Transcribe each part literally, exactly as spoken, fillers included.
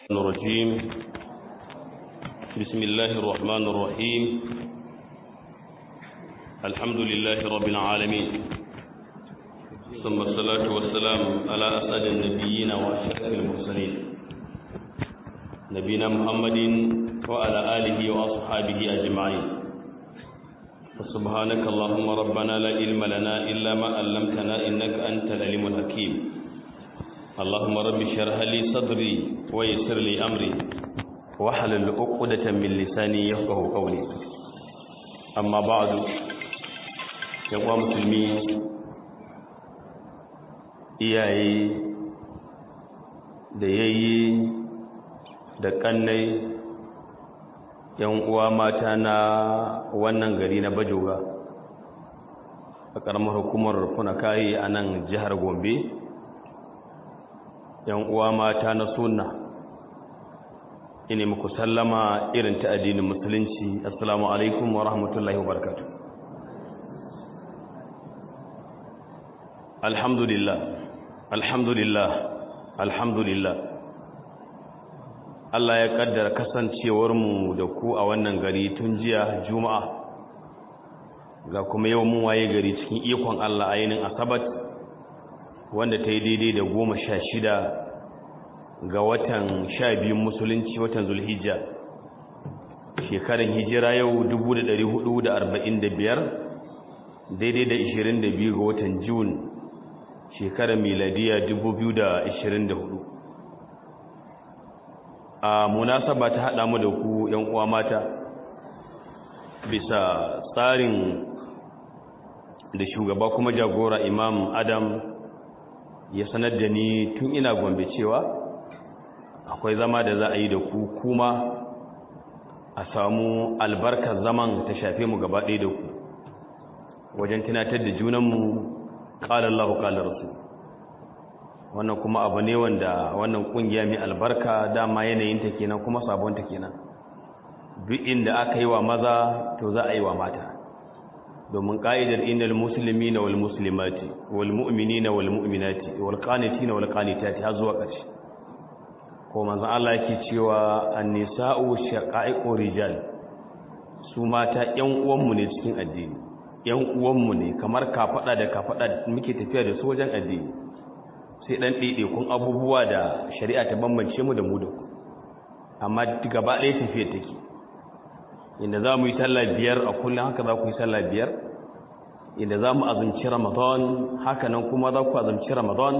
الرجيم بسم الله الرحمن الرحيم الحمد لله رب العالمين ثم الصلاة والسلام على أسعد النبيين وأشرف المرسلين نبينا محمد وعلى آله وأصحابه أجمعين فسبحانك اللهم ربنا لا علم لنا إلا ما علمتنا إنك أنت العليم الحكيم اللهم رب اشرح لي صدري ويسر لي امري واحلل عقدة من لساني يفقهوا قولي اما بعد يا musulmi iyaye da yayi da kannai yan uwa mata na wannan gari na Bajoga a karamar hukumar Funakai a nan jihar Gombe yan uwa mata na sunna ine muku sallama irin ta addinin musulunci assalamu alaikum wa rahmatullahi wa barakatuh alhamdulillah alhamdulillah alhamdulillah Allah ya kaddara kasancewar mu da ku a wannan gari tun jiya juma'a ga kuma yau mun waye gari cikin ikon Allah ayinin asabat wanda ta yi daidai da goma sha shida ga watan sha biyun musulunci watan zulhijja shekaran hijira yau dubu da ɗari hudu da arba'in da biyar daidai da ishirin da biyu ga watan Jun shekaran miladiya dubu biyu da ishirin da hudu a munasaba ta haɗa mu da ku ‘yan uwa mata bisa tsarin da shugaba kuma jagora imam Adam ya sanar da ni tun ina Gombe cewa akwai zama da za a yi da ku kuma a samu albarkar zaman ta shafe mu gaba ɗaya da ku wajen tunatar da junanmu qala Allahu qala Rasul wannan kuma abu ne wanda wannan kungiya mai albarka dama yanayin ta kenan kuma sabon ta kenan duk inda aka yi wa maza to za a yi wa mata domin ƙa'idar innal musulmi na wal musulmati wal mu'mini na wal mu'minati wal ƙaniti na wal ƙanitati har zuwa ƙarshe ko manzan Allah yake cewa annisa'u shaqa'iqu rijal su mata ƴan uwanmu ne cikin addini ƴan uwanmu ne kamar kafaɗa da kafaɗa muke tafiya da su wajen addini sai dan ɗaiɗaikun abubuwa da shari'a ta bambance mu da mu da ku amma gaba ɗaya tafiya take inda za mu yi sallah biyar a kullum haka za ku yi sallah biyar inda za mu azumci ramadan haka nan kuma za ku azumci ramadan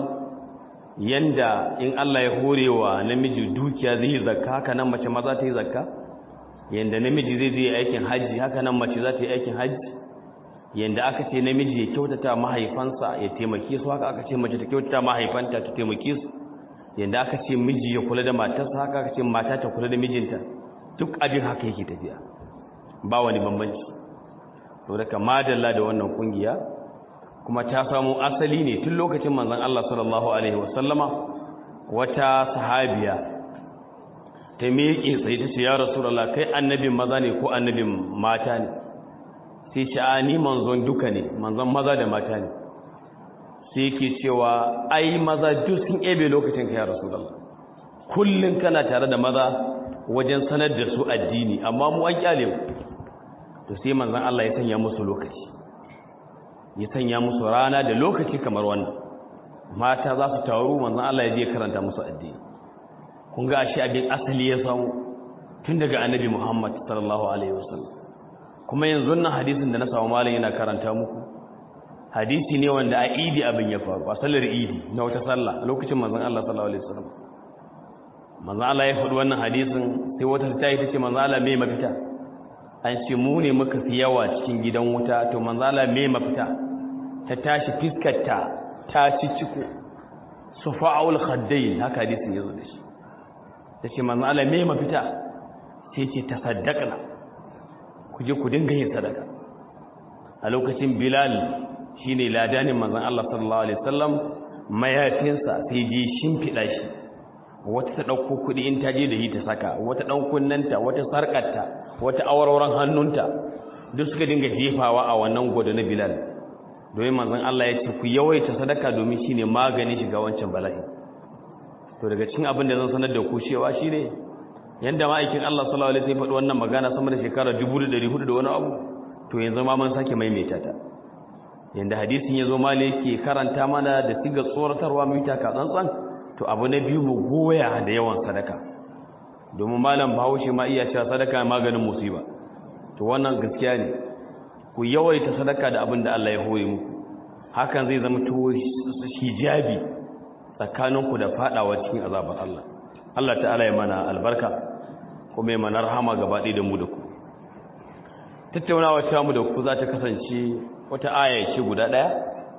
yanda in Allah ya hore wa namiji dukiya zai yi zakka haka nan mace ma za ta yi zakka yanda namiji zai je aikin hajji haka nan mace za ta yi aikin hajji yanda aka ce namiji ya kyautata mahaifansa ya taimake su haka aka ce mace ta kyautata mahaifanta ta taimake su yanda aka ce miji ya kula da matarsa haka aka ce mata ta kula da mijinta duk abin haka yake tafiya ba wani bambanci to daga madalla da wannan kungiya kuma ta samu asali ne tun lokacin manzon Allah sallallahu alaihi wasallama wata sahabiya ta miƙe sai ta ce ya rasulullah kai annabin maza ne ko annabin mata ne sai ce a ni manzon duka ne manzon maza da mata ne sai yake cewa ai maza duk sun ebe lokacin ka ya rasulullah kullun kana tare da maza wajen sanar da su addini amma mu an kyale mu to sai manzon Allah ya sanya musu lokaci ya sanya musu rana da lokaci kamar wannan mata za su taru manzon Allah ya je karanta musu addini kun ga shi abin asali ya samu tun daga annabi Muhammad sallallahu alaihi wasallam kuma yanzu nan hadisin da na samu malam yana karanta muku hadisi ne wanda a idi abin ya faru a sallar idi na wata sallah lokacin manzon Allah sallallahu alaihi wasallam manzo Allah ya faɗi wannan hadisin sai wata ta yi tace manzo Allah me mafita an ce mu ne muka fi yawa cikin gidan wuta to manzo Allah me mafita ta tashi fiskarta ta ci ciko sufa'ul khaddain haka hadisin yazo da shi tace manzo Allah me mafita sai ce tasaddaqna ku je ku dinga yin sadaka a lokacin Bilal shine ladanin manzon Allah sallallahu alaihi wasallam mayafinsa sai ji shimfida shi wata ta ɗauko kuɗi in ta je da yi ta saka wata ɗan kunnanta wata sarƙarta wata awarwaron hannunta duk suka dinga jefawa a wannan gwado na Bilal domin manzon Allah ya ce ku yawaita sadaka domin shine maganin shiga wancan bala'i to daga cikin abin da zan sanar da ku cewa shine yanda ma'aikin Allah sallallahu alaihi wasallam ya faɗi wannan magana sama da shekara dubu da ɗari hudu da wani abu to yanzu ma mun sake maimaita ta yanda hadisin yazo ma ne yake karanta mana da siga tsoratarwa mu ta ka tsantsan to abu na biyu mu goya da yawan sadaka domin malam Bahaushe ma iya cewa sadaka maganin musiba to wannan gaskiya ne ku yawaita sadaka da abin da Allah ya hore muku hakan zai zama to hijabi tsakaninku da fadawa cikin azabar Allah Allah ta'ala ya mana albarka kuma ya mana rahama gaba ɗaya da mu da ku tattaunawa ta mu da ku za ta kasance wata aya ce guda ɗaya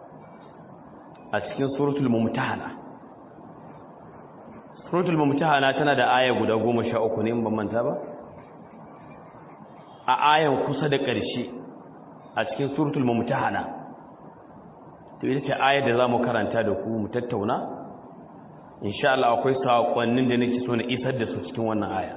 a cikin suratul mumtahana suratul mumtahana tana da aya guda goma sha uku ne in ban manta ba a ayan kusa da ƙarshe a cikin suratul mumtahana to ita ce ayar da zamu karanta da ku mu tattauna insha Allah akwai sakonnin da nake so na isar da su cikin wannan aya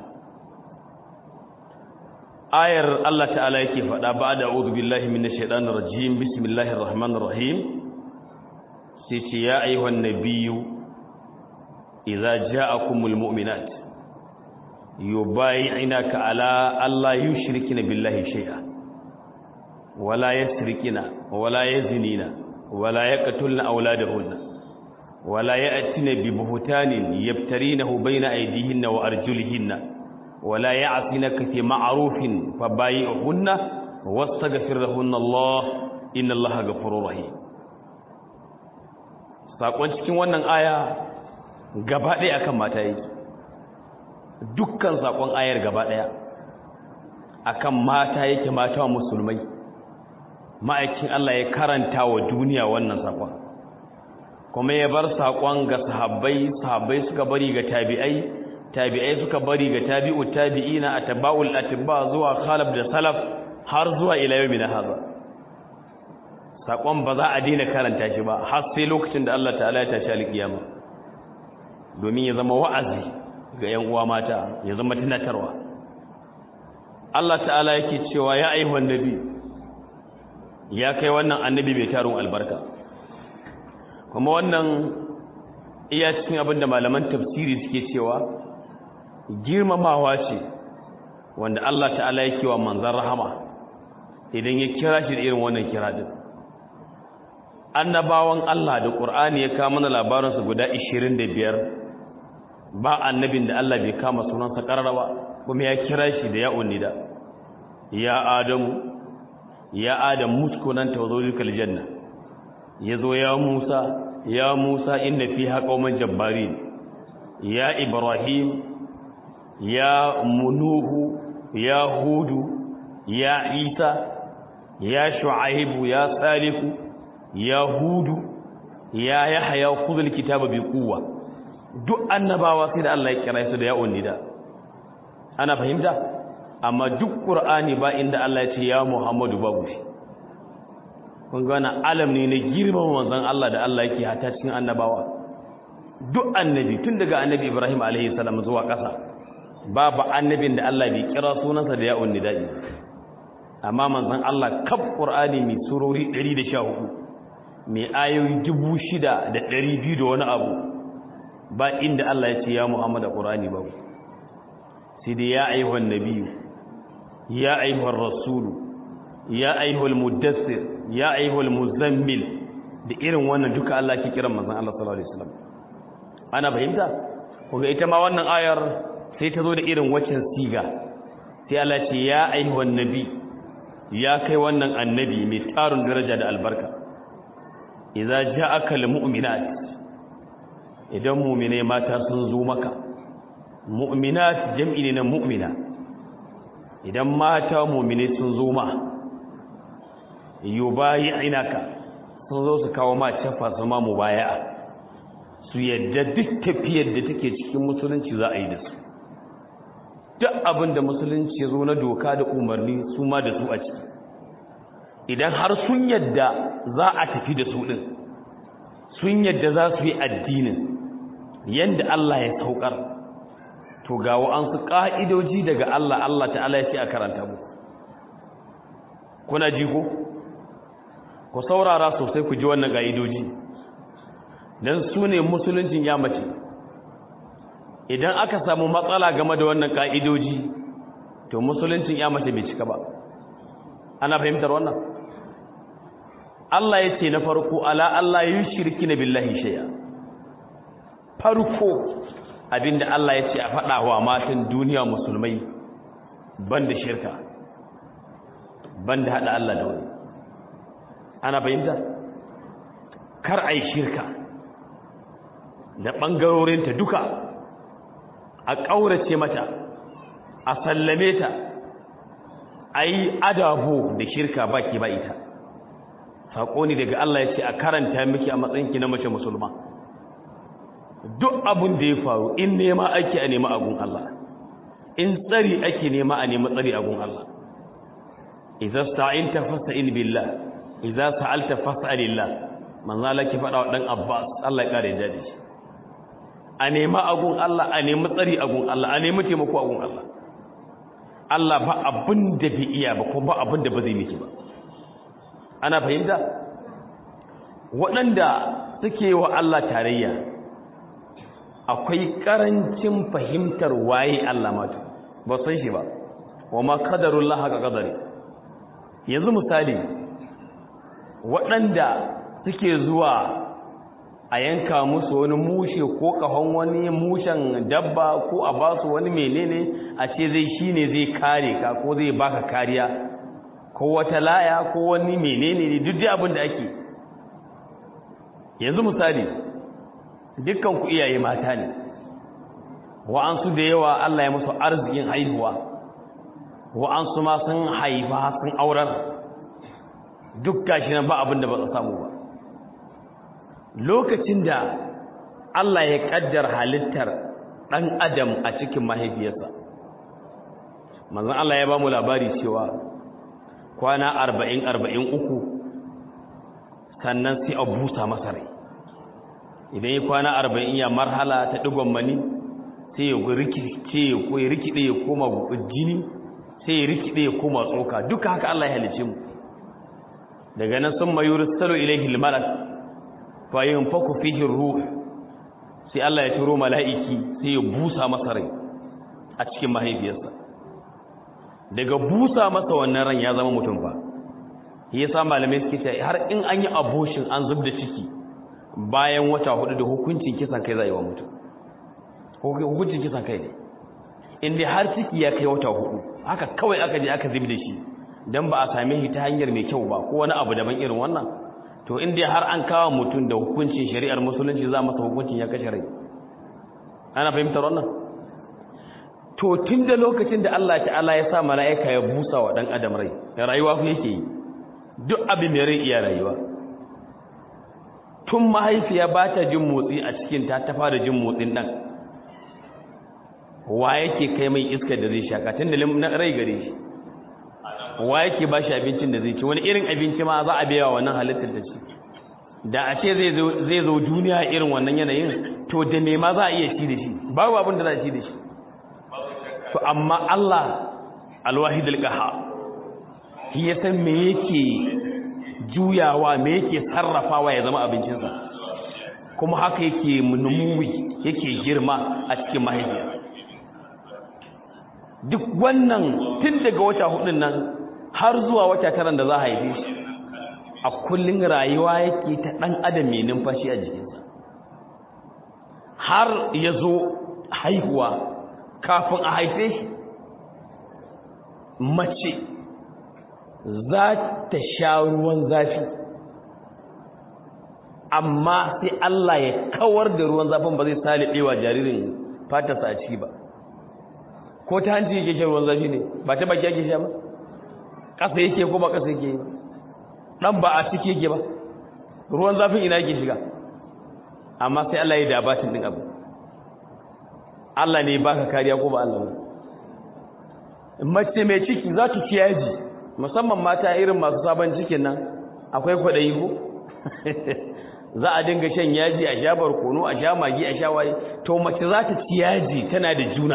ayar Allah ta'ala yake faɗa ba'da a'udhu billahi minash shaitanir rajim bismillahir rahmanir rahim sai ce ya ayyuhan nabiyyu idza ja'akumul mu'minat yubay'inaka ala alla yushrikina billahi shay'a wala yasrikina wala yazinina wala yaqtulna awladahunna wala ya'tina bi buhtanin yaftarinahu bayna aydihinna wa arjulihinna wala ya'sinaka fi ma'rufin fabay'uhunna wastaghfir lahunna Allah inna Allaha ghafurur rahim. Sakon cikin wannan aya gaba ɗaya akan mata yake dukkan sakon ayar gaba ɗaya akan mata yake mata musulmai ma'aikin Allah ya karanta wa duniya wannan sakon kuma ya bar sakon ga sahabbai sahabbai suka bari ga tabi'ai tabi'ai suka bari ga tabi'u tabi'ina atba'ul atba zuwa khalaf da salaf har zuwa ila yawmin hadha sakon ba za a daina karanta shi ba har sai lokacin da Allah ta'ala ya tashi alkiyama domin ya zama wa'azi ga yan uwa mata ya zama tunatarwa Allah ta'ala yake cewa ya ayyuhan nabi ya kai wannan annabi bai tarun albarka kuma wannan iya cikin abin da malaman tafsiri suke cewa girmamawa ce wanda Allah ta'ala yake wa manzon rahama idan ya kira shi da irin wannan kira din annabawan Allah da Qur'ani ya kawo mana labaransu guda ishirin da biyar ba annabin da Allah bai kama sunansa kararrawa kuma ya kira shi da ya unnida ya adamu ya adam muskunan tawzujukal janna yazo ya Musa ya Musa inna fiha qauman jabbarin ya Ibrahim ya Nuhu ya Hudu ya Isa ya Shu'aibu ya Salihu ya Hudu ya Yahya khudhul kitaba bi quwwa duk annabawa sai da Allah ya kira su da ya unnida ana fahimta amma duk Qur'ani ba inda Allah ya ce ya Muhammadu babu shi kun ga wannan alam ne na girman manzon Allah da Allah yake hata cikin annabawa duk annabi tun daga annabi Ibrahim alaihi salam zuwa ƙasa babu annabin da Allah bai kira sunansa da ya unnida amma manzon Allah kaf Qur'ani mai surori ɗari da sha hudu mai ayoyi dubu shida da ɗari biyu da wani abu ba inda Allah ya ce ya Muhammad a Qur'ani ba sai dai ya ayyuhan nabiyyu ya ayyuhar rasulu ya ayyuhal mudassir ya ayyuhal muzammil da irin wannan duka Allah ke kiran manzon Allah sallallahu alaihi wasallam ana fahimta kuma ita ma wannan ayar sai ta zo da irin waccan siga sai Allah ce ya ayyuhan nabi ya kai wannan annabi mai tarun daraja da albarka idza ja'aka almu'minat idan mu'mine mata sun zo maka mu'minat jam'i ne na mu'mina idan mata mu'mine sun zo ma yubayi'inaka sun zo su kawo ma cafa su ma mubaya'a su yadda duk tafiyar da take cikin musulunci za a yi da su duk abin da musulunci ya zo na doka da umarni su ma da su a ciki idan har sun yadda za a tafi da su din sun yadda za su yi addinin yanda Allah ya saukar to ga wa'ansu ka'idoji daga Allah Allah ta'ala ya ce a karanta mu kuna ji ko ku saurara sosai ku ji wannan ka'idoji dan su ne musuluncin ya mace idan aka samu matsala game da wannan ka'idoji to musuluncin ya mace bai cika ba. Ana fahimtar wannan? Allah ya ce na farko ala Allah yushriku billahi shay'a. Farko abinda Allah ya ce a faɗa wa matan duniya musulmai banda shirka, banda hada Allah da wani. Ana fahimta? Kar ai shirka da bangarorinta duka, a ƙaurace mata, a sallame ta, ai adabo da shirka baki ba ita. Sako ne daga Allah ya ce a karanta miki a matsayinki na mace musulma. Duk abin da ya faru in nema ake a nema agun Allah, in tsari ake nema a nema tsari agun Allah. Idza sta'inta fasta'in billah, idza sa'alta fas'alillah. Manzo Allah ki faɗa wa dan Abbas, Allah ya kare jadi shi. A nema agun Allah, a nemi tsari agun Allah, a nemi taimako agun Allah. Allah ba abin da bai iya ba, ko ba abin da ba zai miki ba. Ana fahimta? Waɗanda suke wa Allah tarayya akwai ƙarancin fahimtar waye Allah matu, ba san shi ba, wa ma qadarullah haka qadari. Yanzu misali, waɗanda suke zuwa a yanka musu wani mushe ko kahon wani mushen dabba ko a ba su wani menene a ce zai shine zai kare ka ko zai baka kariya ko wata laya ko wani menene ne duk abin da ake. Yanzu misali, dukkan ku iyaye mata ne, wa'ansu da yawa Allah ya musu arzikin haihuwa, wa'ansu ma sun haifa sun aurar, duk gashi nan ba abin da ba su samu ba. Lokacin da Allah ya kaddar halittar ɗan adam a cikin mahaifiyarsa, manzon Allah ya ba mu labari cewa kwana arba'in arba'in uku sannan sai a busa masa rai. Idan ya kwana arba'in ya marhala ta digon mani sai ya rikice ko ya rikide ya koma jini, sai ya rikide ya koma tsoka. Duka haka Allah ya halice mu. Daga nan sun mayursalu ilayhi almalak fa yunfaku fihi ruh, sai Allah ya turo mala'iki sai ya busa masa rai a cikin mahaifiyarsa. Daga busa masa wannan ran ya zama mutum fa. Yasa malamai suke cewa har in an yi abortion an zubda ciki bayan wata hudu da hukuncin kisan kai zai yi wa mutum. Hukuncin kisan kai ne. Inda har ciki ya kai wata hudu, haka kawai aka je aka zubda shi dan ba a same shi ta hanyar mai kyau ba ko wani abu daban irin wannan, to inda har an kawo mutum da hukuncin shari'ar musulunci za masa hukuncin ya kashe rai. Ana fahimtar wannan? To tun da lokacin da Allah ta'ala ya sa mala'ika ya busa wa dan adam rai, da rayuwa ku yake yi, duk abin mai rai iya rayuwa. Tun mahaifiya ba ta jin motsi a cikin ta ta fara jin motsin dan, wa yake kai mai iskar da zai shaka tun da rai gare shi, wa yake ba shi abincin da zai ci, wani irin abinci ma za a biya wa wannan halittar da ci. Da a ce zai zo duniya irin wannan yanayin, to da me ma za a iya ci da shi, babu abin da za a ci da shi. To amma Allah alwahid alqahhar shi ya san me yake juyawa, me yake sarrafawa ya zama abincinsa, kuma haka yake munumuwi, yake girma a cikin mahaifiya. Duk wannan tun daga wata hudun nan har zuwa wata taran da za a haife shi, a kullun rayuwa yake ta dan adam mai numfashi a jikinsa, har ya zo haihuwa. Kafin a haife shi, mace za ta sha ruwan zafi, amma sai Allah ya kawar da ruwan zafin ba zai salibewa jaririn fatarsa a ciki ba. Ko ta hanci yake shan ruwan zafi ne, ba ta baki yake sha ba, ƙasa yake ko ba ƙasa yake yi ba, ɗan ba a ciki yake ba, ruwan zafin ina yake shiga, amma sai Allah ya dabatin ɗin abu. Allah ne baka kariya ko ba Allah ba. Mace mai ciki za ta ci yaji, musamman mata irin masu sabon cikin nan, akwai kwaɗayi ko? Za a dinga shan yaji, a sha barkono, a sha magi, a sha waye. To mace za ta ci yaji tana da juna.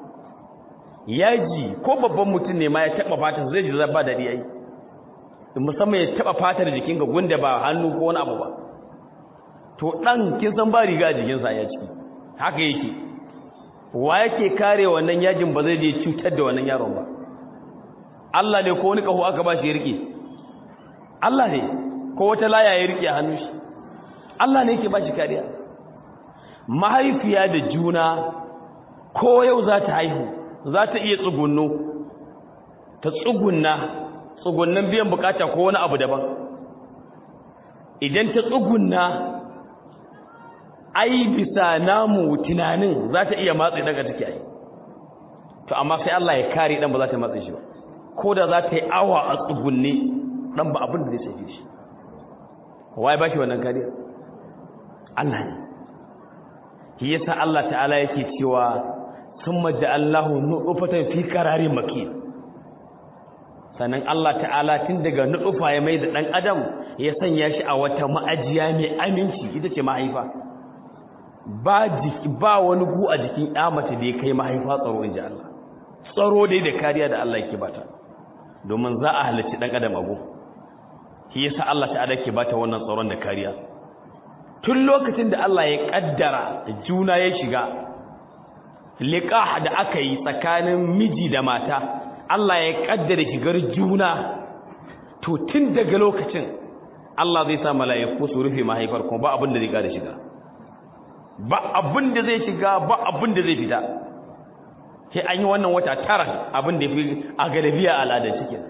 Yaji ko babban mutum ne ma ya taɓa fatar zai ji ba daɗi ai. Musamman ya taɓa fatar jikinka gunda ba hannu ko wani abu ba. To ɗan kin san ba riga a jikinsa ya ciki. Haka yake. wa yake kare wannan yajin ba zai je cutar da wannan yaron ba? Allah ne ko wani kaho aka ba shi ya rike? Allah ne ko wata laya ya rike a hannun shi? Allah ne yake ba shi kariya. Mahaifiya da juna ko yau za ta haihu za ta iya tsugunno ta tsugunna tsugunnan biyan bukata ko wani abu daban. Idan ta tsugunna ai bisa namu tunanin za ta iya matsi daga take ai, to amma sai Allah ya kare dan ba za ta matsi shi ba. Ko da za ta yi awa a tsugunne dan ba abin da zai shafe shi. Wai ba shi wannan kariya? Allah ne. Shi yasa Allah ta'ala yake cewa summa ja'allahu nutfatan fi qararin makin. Sannan Allah ta'ala tun daga nutfa ya mai da dan adam ya sanya shi a wata ma'ajiya mai aminci, ita ce mahaifa. Ba jiki ba wani gu a jikin ya mace da ya kai mahaifa tsaro inji Allah. Tsaro dai da kariya da Allah yake bata, domin za a halarci dan adam abu. Shi yasa Allah ta'ala yake bata wannan tsaron da kariya. Tun lokacin da Allah ya kaddara juna ya shiga liqah da aka yi tsakanin miji da mata, Allah ya kaddara shigar juna, to tun daga lokacin Allah zai sa mala'iku su rufe mahaifar kuma ba abin da zai kada shiga, ba abin da zai shiga, ba abin da zai fita. Sai an yi wannan wata tara abin da fi a galabiya al'adar cikin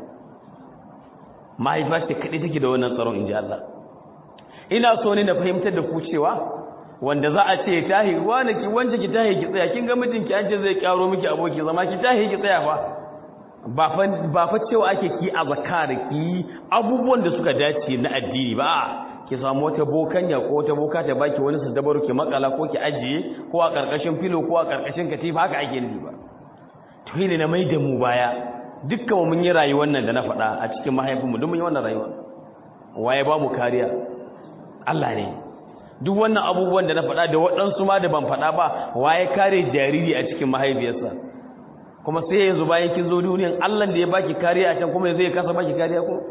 mahaifa ce kaɗai take da wannan tsaron inji Allah. Ina so ne na fahimtar da ku cewa wanda za a ce tahi wani ki wanda ki tahi ki tsaya, kin ga mijinki an ce zai kyaro miki aboki zama ki tahi ki tsaya fa ba fa ba fa cewa ake ki azkar ki abubuwan da suka dace na addini ba, ki samu wata bokanya ko wata boka ta baki wani sadabaru ki makala ko ki ajiye ko a karkashin filo ko a karkashin katifa, haka ake yi ba. To ne na mai da mu baya, dukkan mun yi rayuwar nan da na faɗa a cikin mahaifinmu, duk mun yi wannan rayuwa. Waye ba mu kariya? Allah ne. Duk wannan abubuwan da na faɗa da waɗansu ma da ban faɗa ba, waye kare jariri a cikin mahaifiyarsa? Kuma sai yanzu bayan kin zo duniyan, Allah da ya baki kariya a can kuma yanzu ya kasa baki kariya ko?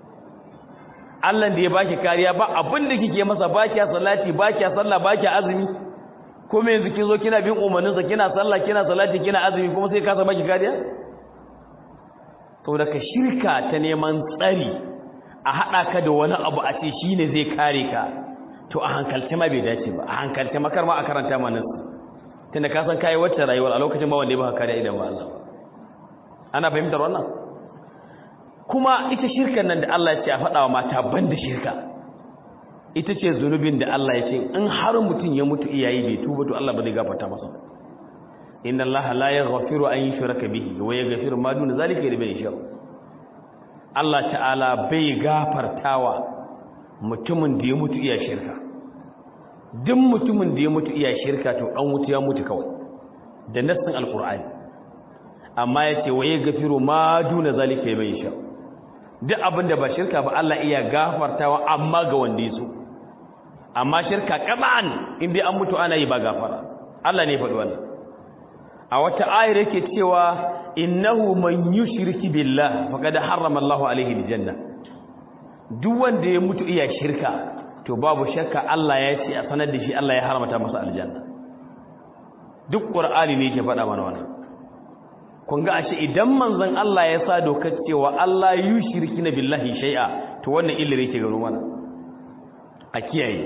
Allah da ya baki kariya ba abin da kike masa, baki salati, baki sallah, baki azumi. Kuma yanzu kin zo kina bin umarninsa, kina sallah, kina salati, kina azumi, kuma sai kasa baki kariya? Saboda ka shirka ta neman tsari a haɗa ka da wani abu a ce shi ne zai kare ka, to a hankalce ma bai dace ba, a hankalce makar ma a karanta ma nan tunda ka san kai wacce rayuwar a lokacin ba wanda ya baka kare idan ba Allah. Ana fahimtar wannan? Kuma ita shirkan nan da Allah ya ce a faɗa wa mata banda shirka, ita ce zunubin da Allah ya ce in har mutum ya mutu iyaye bai tuba to Allah ba zai gafarta masa. Inna Allah la yaghfiru an yushraka bihi wa yaghfiru ma duna zalika liman yasha. Allah ta'ala bai gafartawa mutumin da ya mutu iya shirka. Duk mutumin da ya mutu iya shirka to dan wuta ya mutu kawai da nassin alqur'ani. Amma yace wa yaghfiru ma duna zalika liman yasha. Duk abinda ba shirka ba Allah iya gafartawa amma ga wanda yaso. Amma shirka kaman in dai an mutu ana yi ba gafara. Allah ne ya faɗi wannan. A wata ayar yake cewa innahu man yushriki billah faqad harrama Allahu alaihi aljanna. Duk wanda ya mutu iya shirka to babu shakka Allah ya ce a sanar da shi Allah ya haramta masa aljanna. Duk Qur'ani ne yake faɗa mana wannan. Kun ga ashe idan manzon Allah ya sa dokar cewa Allah yushriki billahi shay'a to wannan illire yake gano mana. A kiyaye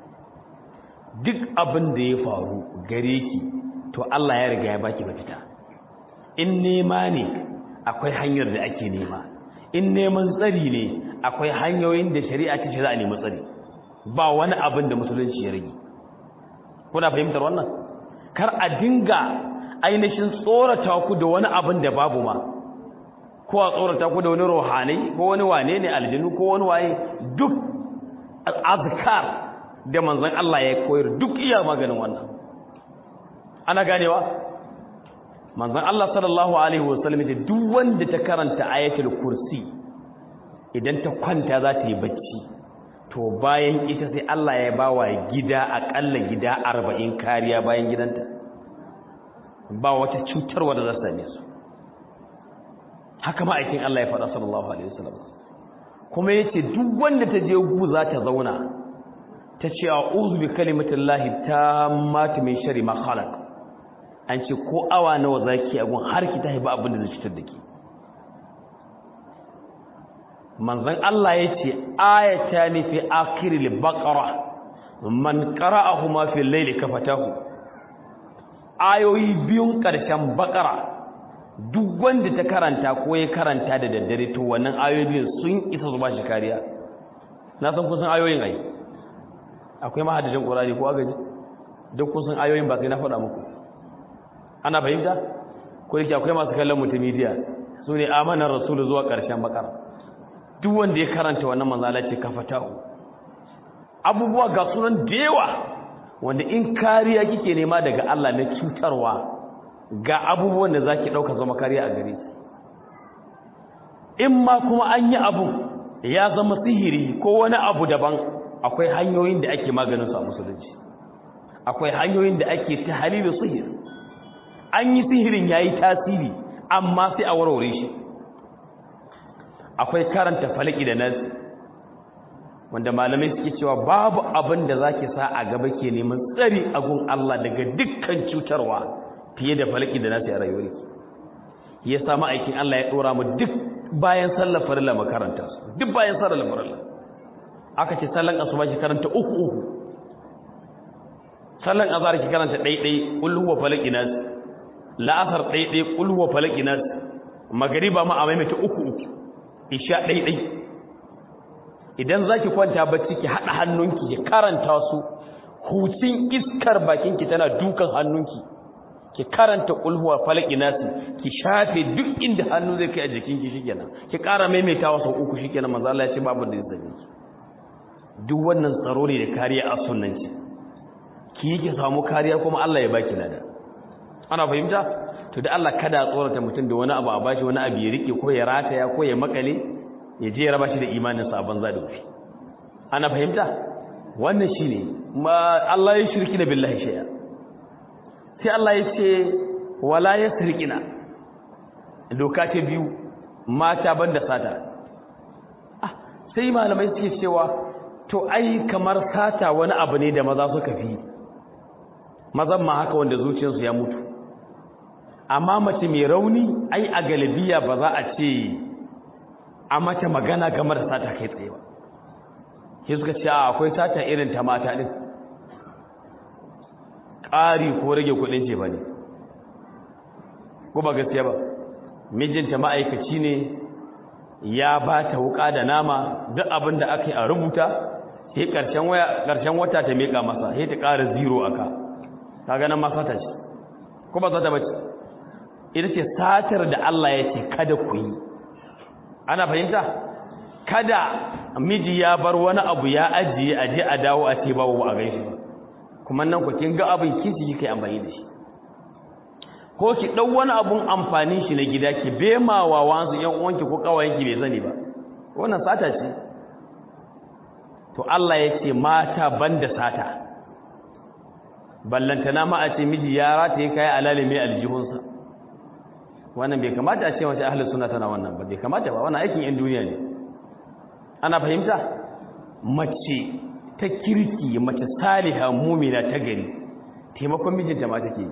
duk abin da ya faru gare ki to Allah ya riga ya baki mafita. In nema ne akwai hanyar da ake nema, in neman tsari ne akwai hanyoyin da shari'a ta ce za a nemi tsari, ba wani abin da musulunci ya rage. Kuna fahimtar wannan? Kar a dinga ainihin tsorata ku da wani abin da babu ma, ko a tsorata ku da wani rohanai ko wani wane ne aljinu ko wani waye, duk azkar da manzon Allah ya koyar duk iya maganin wannan. Ana ganewa? Manzon Allah sallallahu alaihi wasallam da duk wanda ta karanta ayatul kursi idan ta kwanta za ta yi bacci to bayan ita sai Allah ya bawa gida akalla gida arba'in kariya bayan gidanta, ba wata cutarwa da za ta same su. Haka ma aikin Allah ya faɗa sallallahu alaihi wasallam. Kuma yace duk wanda ta je gu za ta zauna ta ce a'udhu bi kalimatillahi tammati min sharri ma khalaq, an ce ko awa nawa zaki agun har ki tahi ba abin da zai cutar da ki manzon Allah yace ayatani fi akhiril baqara man qara'ahuma fi al-layli kafatahu ayoyi biyun karshen baqara duk wanda ta karanta ko ya karanta da daddare to wannan ayoyin sun isa zuba shi kariya na san kun san ayoyin ai akwai mahaddisin Qur'ani ko agaji duk kun san ayoyin ba sai na faɗa muku ana fahimta ko yake akwai masu kallon multimedia su ne amanar rasulu zuwa ƙarshen bakara duk wanda ya karanta wannan manzo Allah ce kafatahu abubuwa ga sunan da yawa wanda in kariya kike nema daga Allah na cutarwa ga abubuwan da zaki dauka zama kariya a gare ki in ma kuma an yi abu ya zama sihiri ko wani abu daban akwai hanyoyin da ake maganin su a musulunci akwai hanyoyin da ake ta halilu sihiri an yi sihirin yayi tasiri amma sai a warware shi akwai karanta falaki da nas wanda malamai suke cewa babu abin da zaki sa a gaba ke neman tsari a gun Allah daga dukkan cutarwa fiye da falaki da nas a rayuwarki ya sa ma'aikin Allah ya dora mu duk bayan sallar farilla makaranta duk bayan sallar farilla aka ce sallan asuba ki karanta uku uku sallan azhar ki karanta dai dai qul huwa falaki nas la'asar dai dai qul huwa falaki nas magriba ma a maimaita uku uku isha dai dai idan zaki kwanta bacci ki hada hannunki ki karanta su hucin iskar bakinki tana dukan hannunki ki karanta qul huwa falaki nas ki shafe duk inda hannu zai kai a jikinki shikenan ki ƙara maimaitawa sau uku shikenan manzo Allah ya ce babu da zai duk wannan tsaro ne da kariya a sunnanci ki yi ki samu kariya kuma Allah ya baki lada ana fahimta to da Allah kada tsorata mutum da wani abu a bashi wani abu ya rike ko ya rataya ko ya makale ya je ya raba shi da imanin sa banza da wufi ana fahimta wannan shine ma Allah ya shirki da billahi shay'a sai Allah ya ce wala yasriqina doka ta biyu mata banda sata ah sai malamai suke cewa to ai kamar sata wani abu ne da maza suka fi mazan ma haka wanda zuciyarsu ya mutu amma mace mai rauni ai a galibiya ba za a ce a mace magana game da sata kai tsaye ba sai suka ce akwai sata irin ta mata din ƙari ko rage kuɗin ce ba ne ko ba gaskiya ba mijinta ma'aikaci ne ya ba ta wuƙa da nama duk abin da aka yi a rubuta sai ƙarshen wata ta miƙa masa sai ta ƙara zero aka kaga nan ma sata ce ko ba sata bace ita ce satar da Allah ya ce kada ku yi ana fahimta kada miji ya bar wani abu ya ajiye aje a dawo a ce babu a gaishe ba kuma nan ku kin ga abin kici kai amfani da shi ko ki dau wani abun amfanin shi na gida ki bemawa wansu yan uwanki ko kawayenki bai sani ba wannan sata ce to Allah ya ce mata banda sata ballantana ma a ce miji ya rata ya kai alalimi aljihunsa wannan bai kamata a ce wace ahlus sunna tana wannan ba bai kamata ba wannan aikin yan duniya ne ana fahimta mace ta kirki mace saliha mu'mina ta gari taimakon mijinta ma take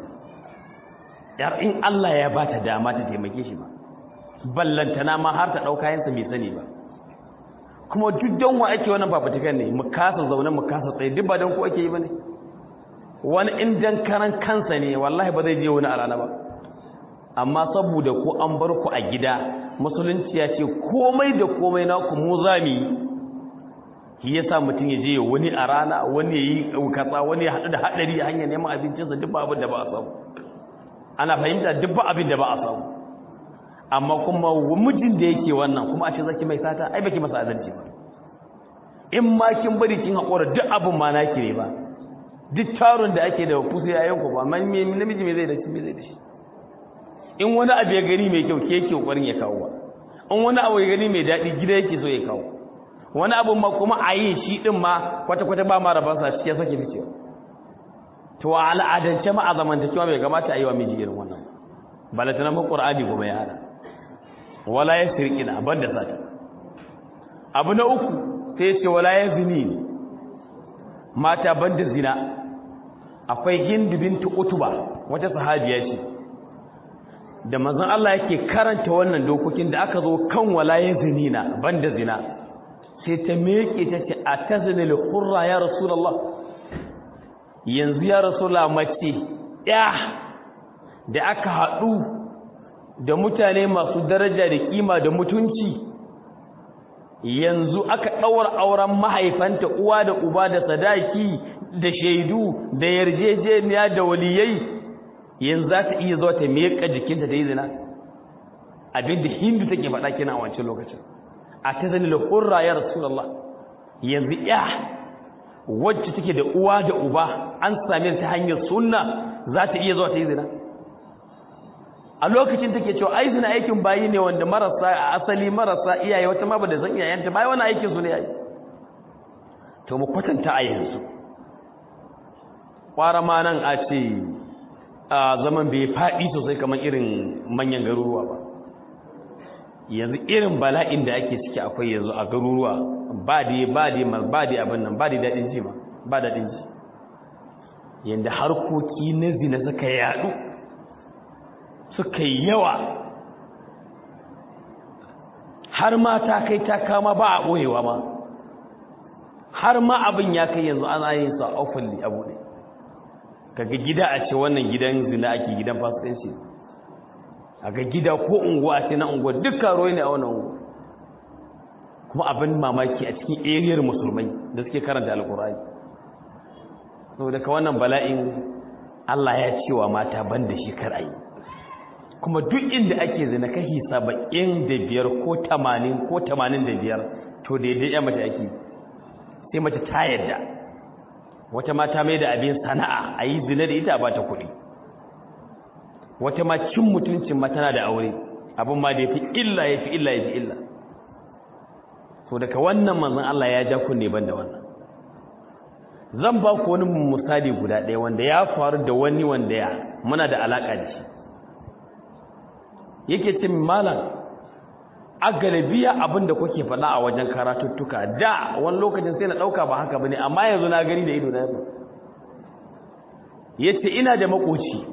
yar in Allah ya bata dama ta taimake shi ba ballantana ma har ta dauka yansa bai sani ba kuma duk don wa ake wannan fafatikan ne mu kasa zaune mu kasa tsaye duk ba don ku ake yi bane wani indan karan kansa ne wallahi ba zai je wani alana ba amma saboda ku an bar ku a gida musulunci ya ce komai da komai naku mu zami shi yasa mutum ya je wani a rana wani yayi katsa wani ya hadu da hadari a hanyar neman abincinsa duk ba abin da ba a samu ana fahimta duk ba abin da ba a samu amma kuma mijin da yake wannan kuma a ce zaki mai sata ai baki masa azanci ba in ma kin bari kin hakura duk abin ma naki ne ba duk tarun da ake da kusa yayin ku ba man me namiji me zai da shi me zai da shi in wani abu ya gani mai kyau ke yake kokarin ya kawo ba in wani abu ya gani mai dadi gida yake so ya kawo wani abu ma kuma a yi shi din ma kwata kwata ba ma raban sa shi ya sake fice to a al'adance ma a zamantakewa bai kamata a yi wa miji irin wannan balatana mu qur'ani gobe ya hada wala yasriqina banda sata abu na uku sai ce wala yazni mata banda zina akwai Hind bintu Utba wata sahabiya ce da manzon Allah yake karanta wannan dokokin da aka zo kan walaye zinina banda zina sai ta meke ta ce atazinil qurra ya rasulullah yanzu ya rasulullah mace ya da aka haɗu da mutane masu daraja da kima da mutunci yanzu aka ɗaura auren mahaifanta uwa da uba da sadaki da shaidu da yarjejeniya da waliyai yanzu za ta iya zuwa ta miƙa jikinta da izina abinda hindu take faɗa kina a wancan lokacin a ta zani lahurra ya rasulallah yanzu ya wacce take da uwa da uba an same ta hanyar sunna za ta iya zuwa ta izina a lokacin take cewa ai zina aikin bayi ne wanda marasa a asali marasa iyaye wata ma ba da san iyayenta bai wani aikin su ne yayi to mu kwatanta a yanzu kwara ma nan a ce a zaman bai faɗi sosai kamar irin manyan garuruwa ba yanzu irin bala'in da ake ciki akwai yanzu a garuruwa ba da ba da ba da abin nan ba da dadin ji ma ba dadin ji yanda harkoki na zina suka yadu suka yi yawa har ma ta kai ta kama ba a ɓoyewa ma har ma abin ya kai yanzu ana yin sa openly abu ne kaga gida a ce wannan gidan zina ake gidan fasikanci a ga gida ko unguwa a ce na unguwa duk karo ne a wannan unguwa kuma abin mamaki a cikin ariyar musulmai da suke karanta alkurani saboda ka wannan bala'in Allah ya ce wa mata ban da shi kar ayi kuma duk inda ake zina kashi saba'in da biyar ko tamanin ko tamanin da biyar to daidai ya mace ake sai mace ta yadda wata mata mai da abin sana'a a yi zina da ita ba ta kuɗi wata ma cin mutuncin ma tana da aure abin ma da ya fi illa ya fi illa ya fi illa so daga wannan manzon Allah ya ja kunne ban da wannan zan ba ku wani misali guda ɗaya wanda ya faru da wani wanda ya muna da alaƙa da shi yake cin malam a galibiya abin da kuke faɗa a wajen karatuttuka da wani lokacin sai na ɗauka ba haka bane amma yanzu na gani da ido na yanzu yace ina da makoci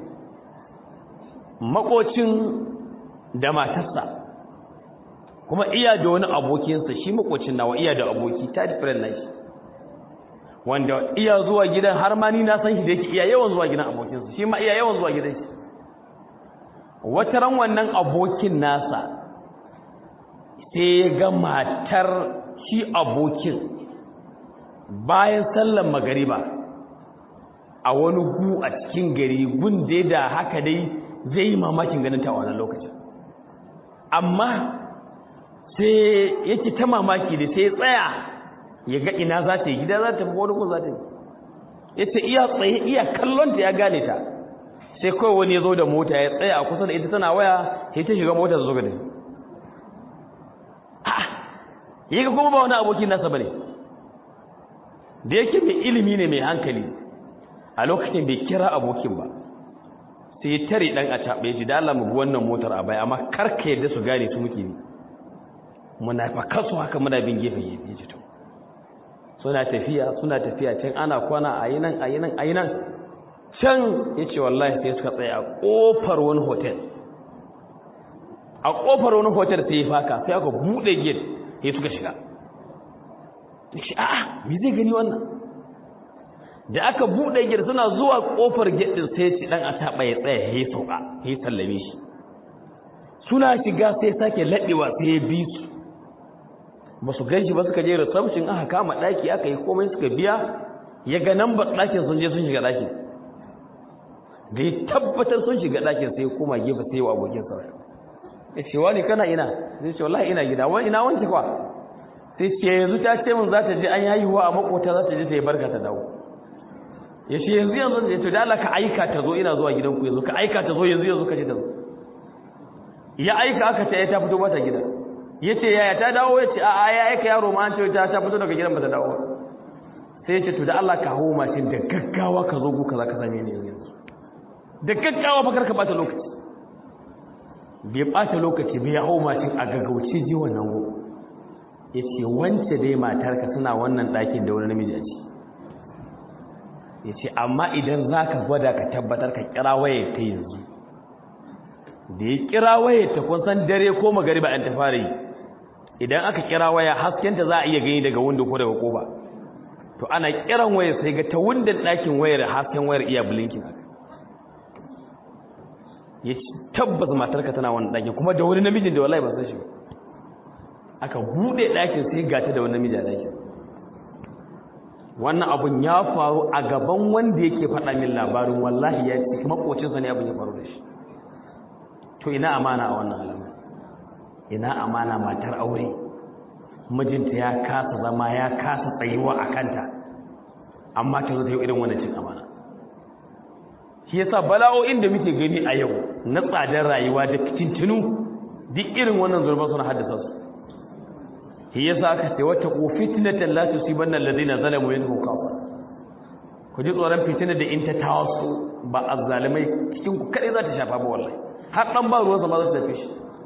makocin da matarsa kuma iya da wani abokinsa shi makocin nawa iya da aboki ta different nashi wanda iya zuwa gidan har ma ni na san shi da yake iya yawan zuwa gidan abokinsa shi ma iya yawan zuwa gidan shi wata ran wannan abokin nasa sai ga matar shi abokin bayan sallar magariba a wani gu a cikin gari gun dai da haka dai zai yi mamakin ganin ta wannan lokacin amma sai yake ta mamaki da sai tsaya ya ga ina za ta yi gida za ta fi wani gun za ta yi ya ce iya tsaye iya kallonta ya gane ta sai kawai wani ya zo da mota ya tsaya a kusa da ita tana waya sai ta shiga mota zo ga dai a'a yaga kuma ba wani abokin nasa bane da yake mai ilimi ne mai hankali a lokacin bai kira abokin ba sai ya tare dan a tabe shi da Allah mu bi wannan motar a baya amma karka yadda su gane su muke ni muna fa kasu haka muna bin gefe gefe to suna tafiya suna tafiya can ana kwana ayi nan ayi nan ayi nan can yace wallahi sai suka tsaya a kofar wani hotel a kofar wani hotel sai ya faka sai aka bude gate sai suka shiga yace a'a me zai gani wannan da aka bude gate suna zuwa kofar gate din sai ci dan a taba ya tsaya yayi sauka yayi sallame shi suna shiga sai sake ladewa sai ya bi su ba su ganshi ba suka je reception aka kama daki aka yi komai suka biya ya ga number dakin sun je sun shiga dakin da ya tabbatar sun shiga dakin sai koma gefe sai wa abokin sa ya ce wani kana ina sai ce wallahi ina gida wani ina wanke kwa sai ce yanzu ta ce mun za ta je an haihuwa a makota za ta je ta yi barka ta dawo ya ce yanzu yanzu ya ce da Allah ka aika ta zo ina zuwa gidanku yanzu ka aika ta zo yanzu yanzu ka ce ta zo ya aika aka ce ya ta fito mata gida ya ce yaya ta dawo ya ce a ya aika yaro ma an ce ta ta fito daga gidan ba ta dawo sai ya ce to da Allah ka hawo mashin da gaggawa ka zo ku kaza ka same ni yanzu da gaggawa fa karka bata lokaci bai bata lokaci bai hawo mashin a gaggauce ji wannan go yace wance dai matarka suna wannan ɗakin da wani namiji a ciki ya ce amma idan za ka gwada ka tabbatar ka kira wayar ta yanzu da ya kira wayar ta kun san dare ko magariba an ta fara yi idan aka kira waya haskenta za a iya gani daga window ko daga koba to ana kiran wayar sai ga ta windon ɗakin wayar hasken wayar iya blinking haka ya ce tabbas matarka tana wani ɗakin kuma da wani namijin da wallahi ba san shi ba aka buɗe ɗakin sai gata da wani namiji a ɗakin wannan abun ya faru a gaban wanda yake faɗa min labarin wallahi ya ce makocinsa ne abin ya faru da shi to ina amana a wannan alama ina amana matar aure mijinta ya kasa zama ya kasa tsayuwa a kanta amma ta zo ta yi irin wannan cin amana shi yasa bala'o'in da muke gani a yau na tsadar rayuwa da fitintinu duk irin wannan zurban suna haddasa su shi yasa aka ce wata ko fitnatan la tusibanna alladhina zalamu minhum khassa ku ji tsoron fitina da in ta tawasu ba azzalimai cikin ku kadai za ta shafa ba wallahi har dan ba ruwan sama za su tafi shi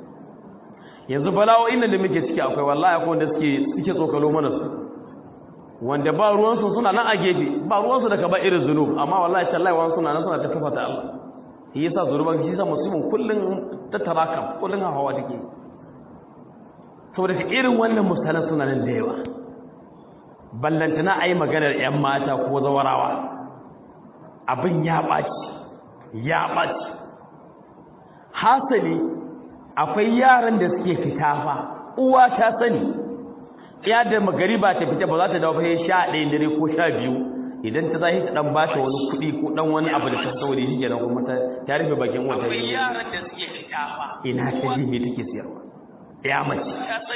yanzu bala'o'in da muke ciki akwai wallahi akwai wanda suke suke tsokalo mana su wanda ba ruwan su suna nan a gefe ba ruwan su da ka ba irin zunub amma wallahi tallahi wannan suna nan suna ta kafata Allah shi yasa zunuban shi yasa muslimin kullun ta taraka kullun hawa take saboda irin wannan misalan suna nan da yawa ballantana ayi maganar ƴan mata ko zawarawa abin ya baci ya baci hasali akwai yaran da suke fita fa uwa ta sani ya da magariba ta fita ba za ta dawo fa sai sha ɗaya dare ko sha biyu idan ta zahi ta dan ba ta wani kuɗi ko dan wani abu da ta saboda shi kenan kuma ta ta rufe bakin uwa ta akwai yaran da suke fita fa ina ta ji me take siyarwa ya mace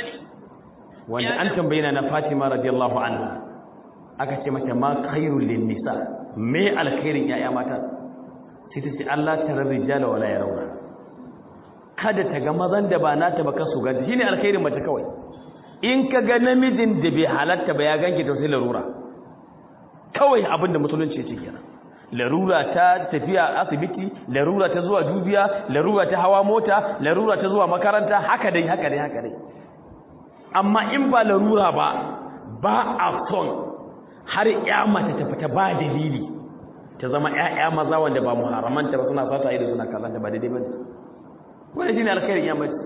wanda an tambaye na Fatima radiyallahu anha aka ce mata ma khairul lin nisa me alkhairin yaya mata sai ta ce Allah tarar rijala wala yarawna kada ta ga mazan da ba nata ba kasu ga shine alkhairin mace kawai in ka ga namijin da bai halatta ba ya ganki to sai larura kawai abinda musulunci ya ce kenan larura ta tafiya asibiti larura ta zuwa dubiya larura ta hawa mota larura ta zuwa makaranta haka dai haka dai haka dai amma in ba larura ba ba a son har ya mata ta fita ba dalili ta zama ƴaƴa maza wanda ba muharramanta ba suna fata ido suna kallanta ba daidai bane wannan shine alkhairin ya mace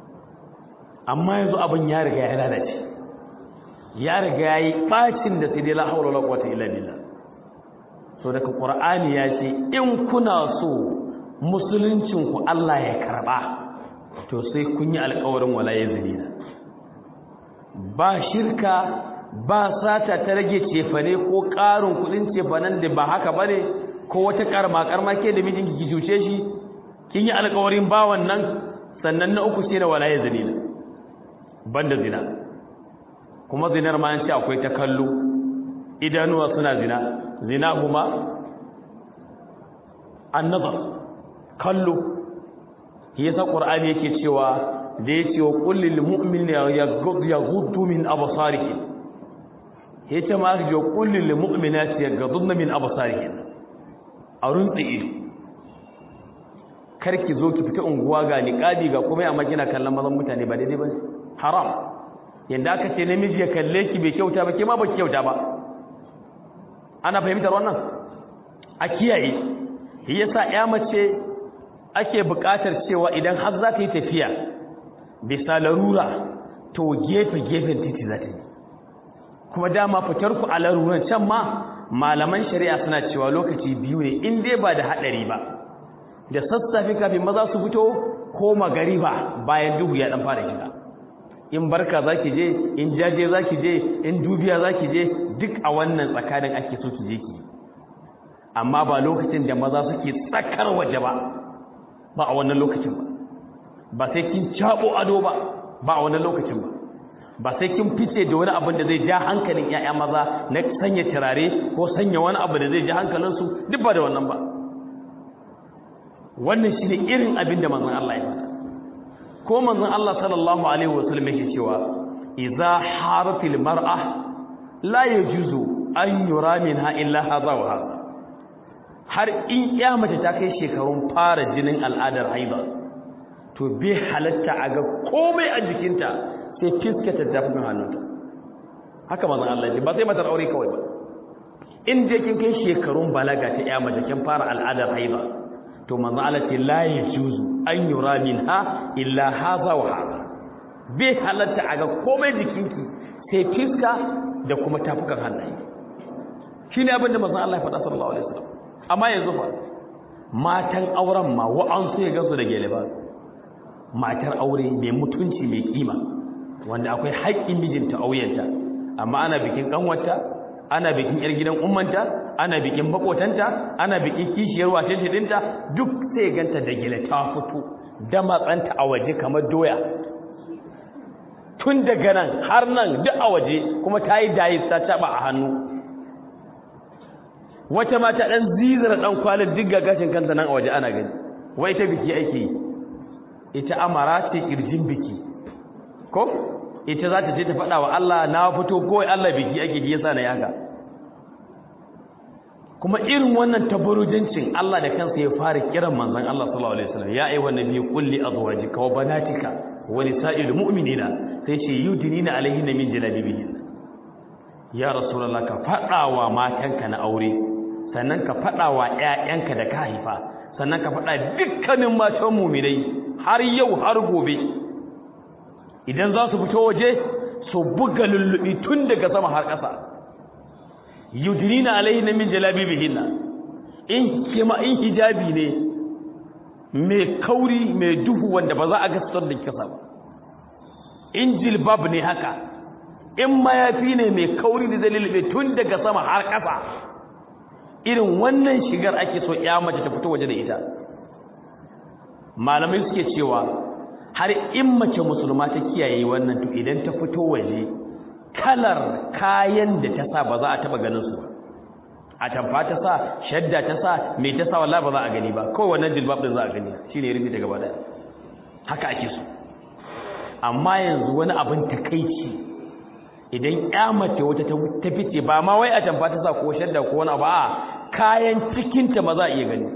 amma yanzu abin ya riga ya lalace ya riga yayi bacin da sai dai la haula wala quwwata illa billah so daga qur'ani ya ce in kuna so musuluncin ku Allah ya karba to sai kun yi alƙawarin wala yazina ba shirka ba sata ta rage cefane ko ƙarin kudin cefanen da ba haka bane ko wata karma karma ke da mijinki ki cuce shi kin yi alƙawarin ba wannan sannan na uku shine wala yazina banda zina kuma zinar ma an ce akwai ta kallo idanuwa suna zina zina kuma annazar kallo yasa qur'ani yake cewa da yace wa qul lil mu'minina yaghuddu min absarihim yace ma ga qul lil mu'minati yaghudduna min absarihim arun tsi karki zo ki fita unguwa ga niqabi ga kuma amma kina kallon mazan mutane ba daidai ba haram yanda aka ce namiji ya kalle ki bai kyauta ba ke ma ba ki kyauta ba ana fahimtar wannan a kiyaye yasa ya mace ake buƙatar cewa idan har za ta yi tafiya bisa larura to gefe gefen titi za ta yi kuma dama fitar ku a laruran can ma malaman shari'a suna cewa lokaci biyu ne in dai ba da haɗari ba da sassafe kafin maza su fito ko magariba bayan duhu ya dan fara shiga in barka zaki je in jaje zaki je in dubiya zaki je duk a wannan tsakanin ake so ki je ki amma ba lokacin da maza suke tsakar waje ba ba a wannan lokacin ba ba sai kin cabo ado ba ba a wannan lokacin ba ba sai kin fice da wani abin da zai ja hankalin ƴaƴa maza na sanya turare ko sanya wani abu da zai ja hankalinsu duk ba da wannan ba wannan shine irin abin da manzon Allah ya faɗa ko manzon Allah sallallahu alaihi wasallam yake cewa idza haratil mar'a la yajuzu an yura minha illa hadha wa hadha har in ya mace ta kai shekarun fara jinin al'adar haida to bai halatta a ga komai a jikinta sai fiskata tafin hannunta haka manzon Allah ya ba sai matar aure kawai ba in dai kin kai shekarun balaga ta ya mace kin fara al'adar haiba to manzo Allah ce la yajuzu an yura minha illa hadha wa hadha bai halatta aga komai jikinki sai fiska da kuma tafukan hannaye shine abin da manzo Allah ya faɗa sallallahu alaihi wasallam amma yanzu fa matan auren ma wa'ansu ya gansu da gele ba matar aure mai mutunci mai kima wanda akwai haƙƙin mijinta auyenta amma ana bikin kanwata ana bikin yar gidan ummanta ana bikin bakotanta ana bikin kishiyar wacece dinta duk sai ganta da gele ta fito da matsanta a waje kamar doya tun daga nan har nan duk a waje kuma ta yi dayi ta taba a hannu wata mata dan zizira dan kwalin duk gashin kanta nan a waje ana gani wai ta biki ake yi ita amara ce kirjin biki ko ita za ta je ta faɗa wa Allah na fito kawai Allah biki ake yi yasa na yaga kuma irin wannan tabarujancin Allah da kansa ya fara kiran manzon Allah sallallahu alaihi wasallam ya ayyuhan nabiyyu qul li azwajika wa banatika wa nisa'il mu'minina sai ce yudnina alaihinna min jalabibihin ya rasulullah ka faɗa wa matanka na aure sannan ka faɗa wa ƴaƴanka da ka haifa sannan ka faɗa dukkanin matan mu'minai har yau har gobe idan za su fito waje su buga lullubi tun daga sama har ƙasa yudnina alaihinna min jalabibihinna in kima in hijabi ne mai kauri mai duhu wanda ba za a ga tsar da kasa ba in jilbab ne haka in mayafi ne mai kauri da zai tun daga sama har ƙasa irin wannan shigar ake so ya mace ta fito waje da ita malamai suke cewa har in mace musulma ta kiyaye wannan to idan ta fito waje kalar kayan da ta sa ba za a taba ganin su ba a tamfa ta sa shadda ta sa mai ta sa wallahi ba za a gani ba kawai wannan jilbab din za a gani shine rufi ta gaba daya haka ake so amma yanzu wani abin takeici idan ya mace wata ta fice ba ma wai a tamfa ta sa ko shadda ko wani ba kayan cikin ta ba za a iya gani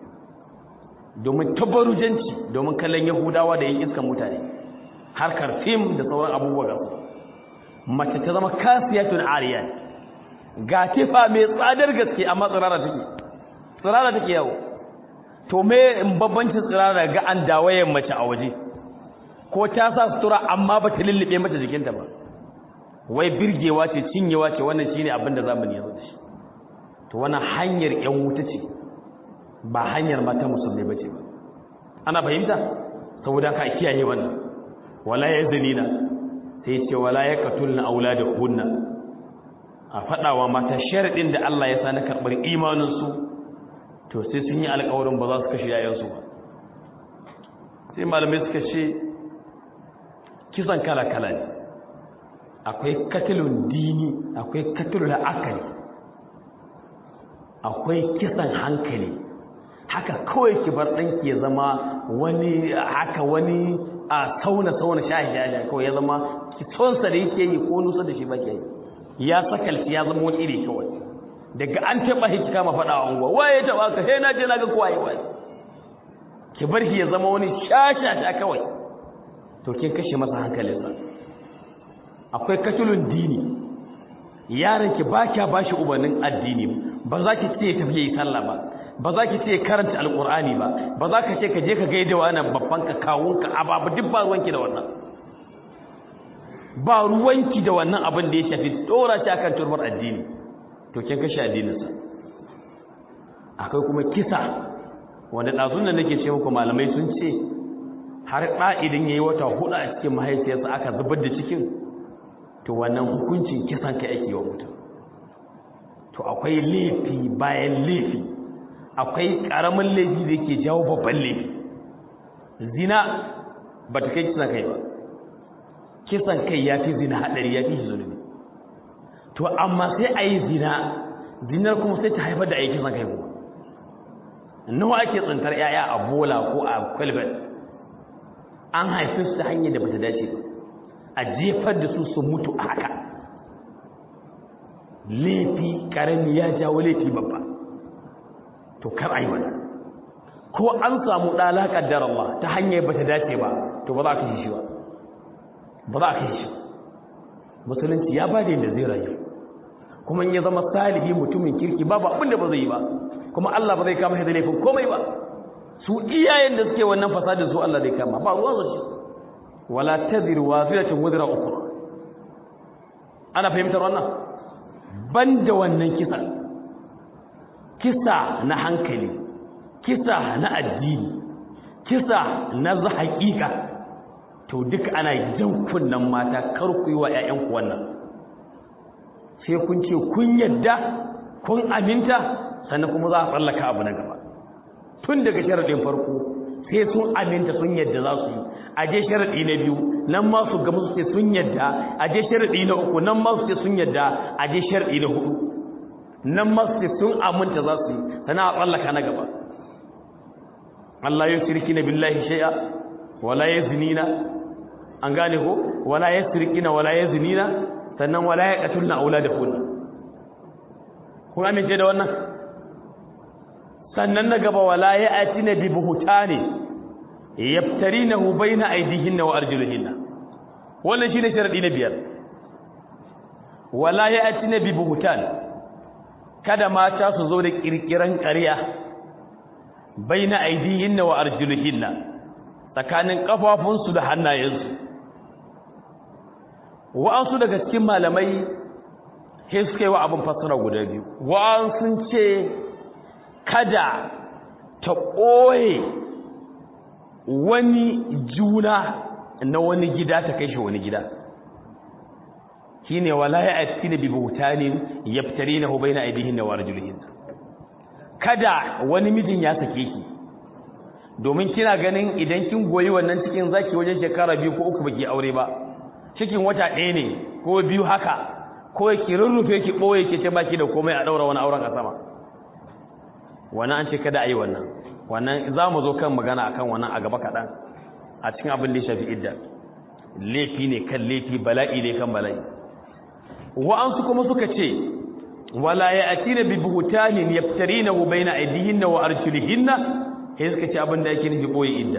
domin tabarujanci domin kallon yahudawa da yin iskan mutane harkar fim da sauran abubuwa ga mace ta zama kasiyatun ariyan ga tifa mai tsadar gaske amma tsirara take tsirara take yawo to me in babbancin tsirara ga an dawayen mace a waje ko ta sa sutura amma ba ta lullube mata jikinta ba wai birgewa ce cinyewa ce wannan shine abin da zamani ya zo da shi to wannan hanyar yan wuta ce ba hanyar mata musulmai bace ba ana fahimta saboda ka kiyaye wannan wala yazlina sai ce wala yaqtulna auladuhunna a fadawa mata sharadin da Allah ya sa na karbar imanin su to sai sun yi alƙawarin ba za su kashe yayan su ba sai malamai suka ce kisan kala kala ne akwai katilun dini akwai katilul akali akwai kisan hankali haka kawai ki bar danki ya zama wani haka wani a sauna sauna shahi kawai ya zama ki tsonsa da yake yi ko nusa da shi ba ke yi ya sakalci ya zama wani iri kawai daga an taba shi kama faɗa wa unguwa waye taba ka sai na je na ga kowaye waye ki bar shi ya zama wani shashasha kawai to kin kashe masa hankalinsa akwai katulun dini yaron ki ba kya bashi ubannin addini ba za ki ce tafi yi sallah ba ba za ki ce karanta alqur'ani ba ba za ka ce ka je ka gaida wannan babban ka kawun ka ababu duk ba ruwanki da wannan ba ruwanki da wannan abin da ya shafi dora shi akan turbar addini to kin kashe addininsa akwai kuma kisa wanda dazun nan nake ce muku malamai sun ce har da idan yayi wata hudu a cikin mahaifiyarsa aka zubar da cikin to wannan hukuncin kisan kai ake wa mutum to akwai laifi bayan laifi akwai karamin laifi da yake jawo babban laifi zina ba ta kai kisan kai ba kisan kai ya fi zina hadari ya fi zulumi to amma sai a yi zina zinar kuma sai ta haifar da a yi kisan kai kuma nawa ake tsintar yaya a bola ko a kwalbet an haifi su ta hanyar da ba ta dace ba a jefar da su su mutu a haka laifi karami ya jawo laifi babba to kar ai wannan ko an samu dala kaddar Allah ta hanyar bata dace ba to ba za ka yi shi ba ba za ka yi shi musulunci ya bada inda zai rayu kuma in ya zama salihi mutumin kirki babu abin da ba zai yi ba kuma Allah ba zai kama shi da laifin komai ba su iyayen da suke wannan fasadin su Allah zai kama ba ruwan su wala tadhiru waziratun wazra ukhra ana fahimtar wannan banda wannan kisa kisa na hankali kisa na addini kisa na haƙiƙa to duk ana jan kunnan mata kar ku yi wa ƴaƴanku wannan sai kun ce kun yadda kun aminta sannan kuma za a tsallaka abu na gaba tun daga sharaɗin farko sai sun aminta sun yadda za su yi a je sharaɗi na biyu nan ma su gamu su ce sun yadda a je sharaɗi na uku nan ma su ce sun yadda a je sharaɗi na hudu nan ma su ce sun aminta za su yi sannan a tsallaka na gaba Allah ya shirki na billahi shay'a wala yazinina an gane ko wala yasrikina wala yazinina sannan wala yaqtulna auladakunna kun amince da wannan sannan na gaba wala ya'tina bi buhtani yaftarinahu baina aydihinna wa arjulihinna wannan shine sharadi na biyar wala ya'tina bi buhtan kada mata su zo da kirkiran ƙarya baina aydihinna wa arjulihinna tsakanin kafafunsu da hannayensu wa'ansu daga cikin malamai sai suka yi wa abin fassara guda biyu wa'an sun ce kada ta ɓoye wani juna na wani gida ta kai shi wani gida shi ne wala ya aiki na bibutanin yaftari na hubai na aidihin da warjulihin kada wani mijin ya sake ki domin kina ganin idan kin goyi wannan cikin zaki wajen shekara biyu ko uku baki aure ba cikin wata ɗaya ne ko biyu haka ko ki rurrufe ki ɓoye ki ce baki da komai a ɗaura wani auren a sama wannan an ce kada a yi wannan wannan za mu zo kan magana akan wannan a gaba kaɗan a cikin abin da ya shafi idda laifi ne kan laifi bala'i ne kan bala'i wa'ansu kuma suka ce wala ya'tina bi buhtanin yaftarinahu baina aydihinna wa arjulihinna sai suka ce abin da yake nufi ɓoye idda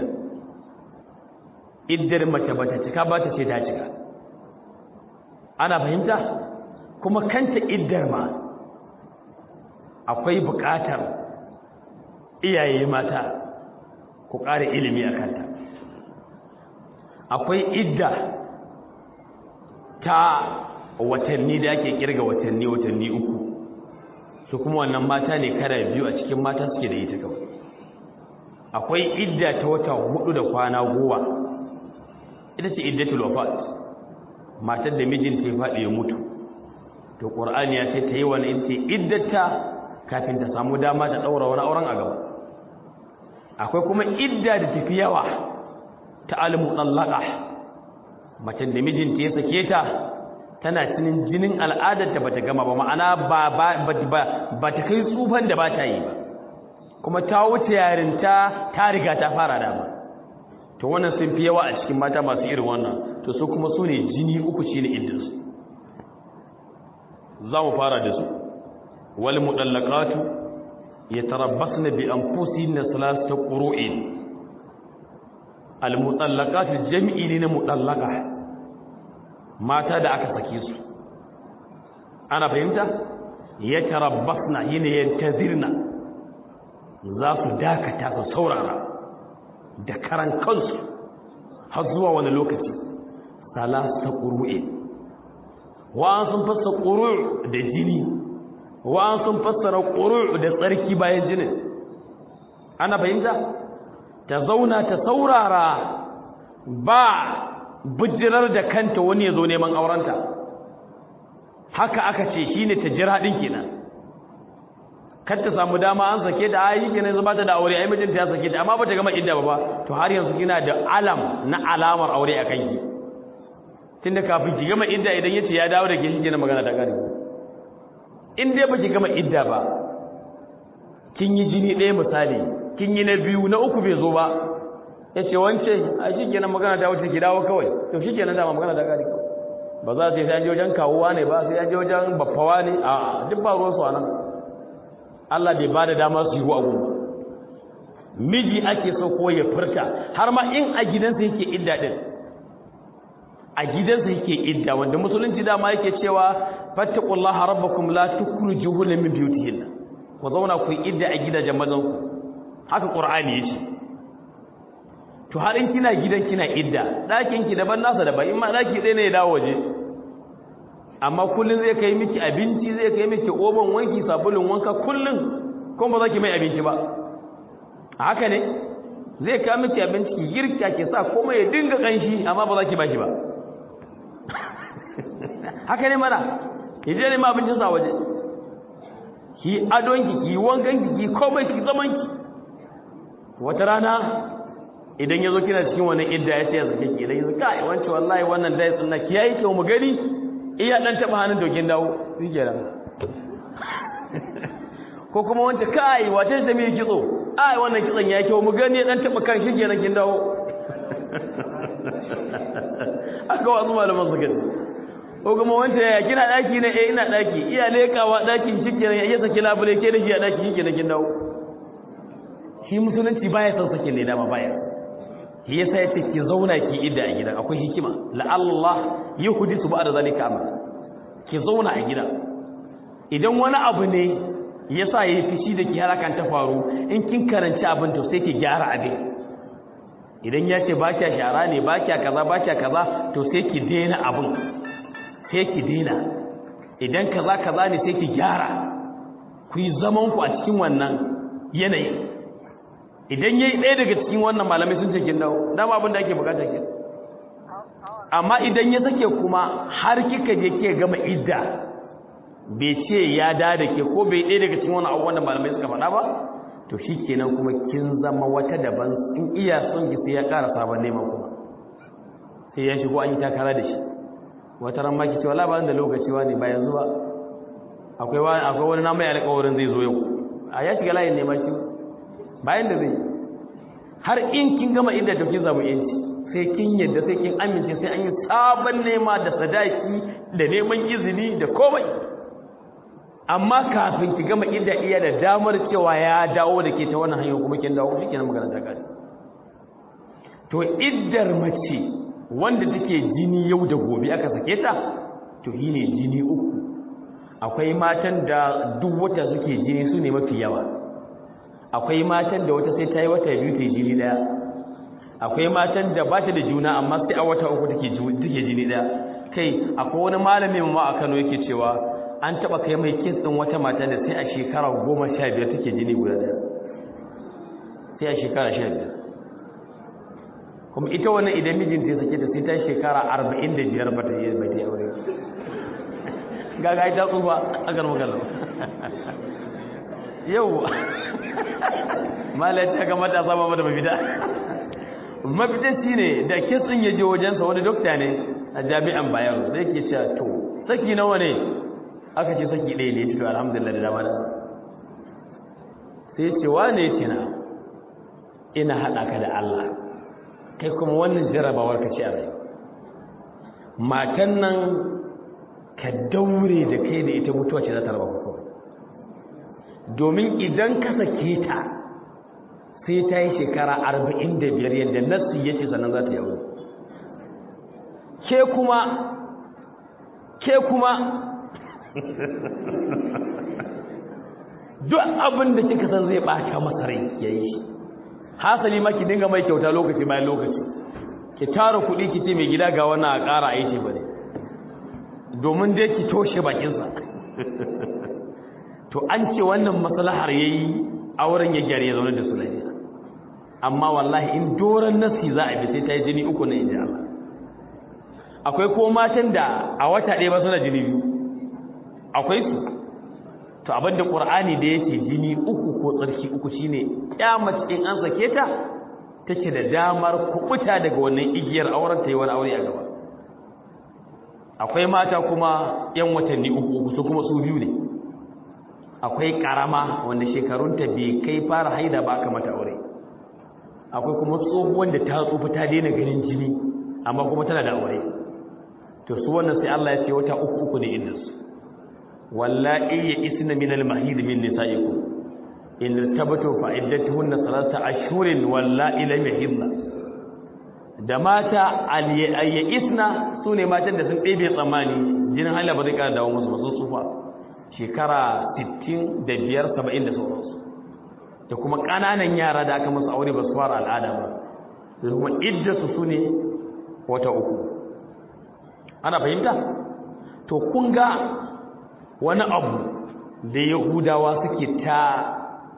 iddar mace bata cika ba ta ce ta cika ana fahimta kuma kanta iddar ma akwai buƙatar iyaye mata ku ƙara ilimi a kanta akwai idda ta watanni da ake kirga watanni watanni uku su kuma wannan mata ne kara biyu a cikin mata suke da ita kawai akwai idda ta wata hudu da kwana goma ita ce iddatul wafat matar da mijinta ya faɗi ya mutu to qur'ani ya ce ta yi wani ita iddata kafin ta samu dama ta daura wani auren a gaba akwai kuma idda da tafi yawa ta al-mutallaqa mace da mijinta ya sake ta tana cinin jinin al'adar ta bata gama ba ma'ana ba ba ba ta kai tsufan da ba ta yi ba kuma ta wuce yarinta ta riga ta fara dama to wannan sun fi yawa a cikin mata masu irin wannan to su kuma su ne jini uku shine iddansu za mu fara da su wal mudallaqatu yatarabbasna bi anfusihinna thalathata qurun al mudallaqatu jam'i ne na mudallaqa mata da aka sake su ana fahimta yatarabbasna yana yantazirna za su dakata su saurara da karan kansu har zuwa wani lokaci salasa qurun wa'an sun fassara quru' da jini wa'an sun fassara quru' da tsarki bayan jinin ana fahimta ta zauna ta saurara ba bijirar da kanta wani yazo neman aurenta haka aka ce shine ta jira din kenan kar ta samu dama an sake da ayi kenan zama ta da aure ai mijinta ya sake ta amma bata gama idda ba to har yanzu kina da alam na alamar aure akan ki tunda kafin ki gama idda idan yace ya dawo da ke shi ne magana ta gari in dai baki gama idda ba kin yi jini ɗaya misali kin yi na biyu na uku bai zo ba yace wance a shi kenan magana ta wuce ki dawo kawai to shi kenan dama magana ta gari ba za ta yi sai an je wajen kawuwa ne ba sai an je wajen baffawa ne a duk ba ruwan su anan Allah bai bada dama su yi wa abu miji ake so ko ya furta har ma in a gidansa yake idda din a gidansa yake idda, wanda musulunci dama yake cewa fattaqullaha rabbakum la tukhrijuhunna min buyutihinna, ku zauna ku idda a gidajen mazanku, haka qur'ani yace. to har in kina gidan kina idda, dakin ki daban nasa daban, in ma daki ɗaya ne ya dawo waje, amma kullun zai kai miki abinci, zai kai miki oban wanki, sabulun wanka kullun, kuma ba za ki mai abinci ba, haka ne zai kawo miki abinci ki girka ki sa komai ya dinga kanshi, amma ba za ki bashi ba. haka ne mana, ki je ne ma abincin sa waje, ki adon ki ki wankan ki ki komai ki zaman ki. wata rana idan yazo kina cikin wannan idda ya ce ya zake ki, idan yazo kai wance wallahi wannan dai sunna ki yayi kyau mu gani, iya dan taba hannun dokin dawo shikenan. ko kuma wance kai wace da me kitso, ai wannan kitson ya kyau mu gani, dan taba kan shikenan kin dawo. aka wasu malaman su gani. ko kuma wanda ya kina daki ne, eh ina daki, iya lekawa dakin shikenan ya saki labule ke da shi a daki shikenan kin dawo. shi musulunci baya son sake ne dama baya, shi yasa yace ki zauna ki idda a gidan, akwai hikima la Allah yuhdisu ba'da zalika amr, ki zauna a gidan. idan wani abu ne yasa yayi fishi da ki harakan ta faru, in kin karanci abin to sai ki gyara abin. idan ya ce ba kya shara ne, ba kya kaza ba kya kaza, to sai ki daina abin, sai ki daina. idan kaza kaza ne sai ki gyara, ku yi zaman ku a cikin wannan yanayi. idan yayi ɗaya daga cikin wannan malamai sun ce kin dawo, dama abin da ake bukata ke. amma idan ya sake kuma har kika je ke gama idda, bai ce ya da da ke ko bai ɗaya daga cikin wannan abubuwan da malamai suka faɗa ba, to shikenan kuma kin zama wata daban. in iya son ki sai ya ƙara sabon neman kuma, sai ya shigo an yi takara da shi. wata ran ma ki ce wallahi ba da lokaci wani ba yanzu ba, akwai wani akwai wani na mai alƙawarin zai zo yau, a ya shiga layin neman ki bayan da zai. har in kin gama idda to kin zama yanci, sai kin yadda, sai kin amince, sai an yi sabon nema da sadaki da neman izini da komai. amma kafin ki gama idda iya da damar cewa ya dawo da ke ta wannan hanyar, kuma kin dawo shi kenan magana ta gari. to iddar mace wanda take jini yau da gobe aka sake ta, to yi ne jini uku. akwai matan da duk wata suke jini, su ne mafi yawa. akwai matan da wata sai ta yi wata biyu ta jini daya. akwai matan da ba ta da juna amma sai a wata uku take jini daya. kai akwai wani malamin ma a Kano yake cewa an taba kai mai kes din wata mata da sai a shekara goma sha biyar take jini guda daya, sai a shekara sha biyar. kuma ita wannan idan mijinta ya sake ta sai ta shekara arba'in da biyar ba ta yi ba ta yi aure. gaga ita tsufa a kan magana. yau malai ta ga matasa ba da mafita. mafita shi ne da kes din ya je wajensa, wani dokta ne a jami'an Bayero, zai ke cewa to saki nawa ne, aka ce saki ɗaya ne, to alhamdulillah da dama da. sai ce wane tina ina haɗa ka da Allah, kai kuma wannan jarabawar ka ce a rai. matan nan ka daure da kai da ita, mutuwa ce za ta raba ku. domin idan ka sake ta sai ta yi shekara arba'in da biyar yadda nassi ya ce sannan za ta yi aure. ke kuma ke kuma duk abin da kika san zai bata masa rai yayi shi. hasali ma ki dinga mai kyauta lokaci bayan lokaci, ki tara kuɗi ki ce mai gida ga wannan a ƙara aiki bane, domin dai ki toshe bakinsa. to an ce wannan maslahar yayi auren ya gyare ya zaune da su lafiya. amma wallahi in doran nasi za a bi sai ta yi jini uku na inji Allah. akwai ko matan da a wata ɗaya ba suna jini biyu, akwai su. to abinda Qur'ani da yake jini uku ko tsarki uku shine kyamace in an sake ta take da damar kubuta daga wannan igiyar auren ta yi wani aure a gaba. akwai mata kuma yan watanni uku su kuma su biyu ne. akwai karama wanda shekarunta bai kai fara haida ba aka mata aure. akwai kuma tsohuwan da ta tsufa ta daina ganin jini amma kuma tana da aure. to su wannan sai Allah ya ce wata uku uku ne inda su. wallahi ya isna min al-mahid min nisaikum in tabatu fa iddatuhunna salata ashhurin wallahi lam yahidna. da mata al-ya'isna sune matan da sun ɗebe tsammani jinin haila ba zai ƙara dawo musu ba sun tsufa shekara sittin da biyar saba'in da sauransu da kuma ƙananan yara da aka musu aure ba su fara al'ada ba da kuma iddarsu su ne wata uku ana fahimta to kun ga wani abu da yahudawa suke ta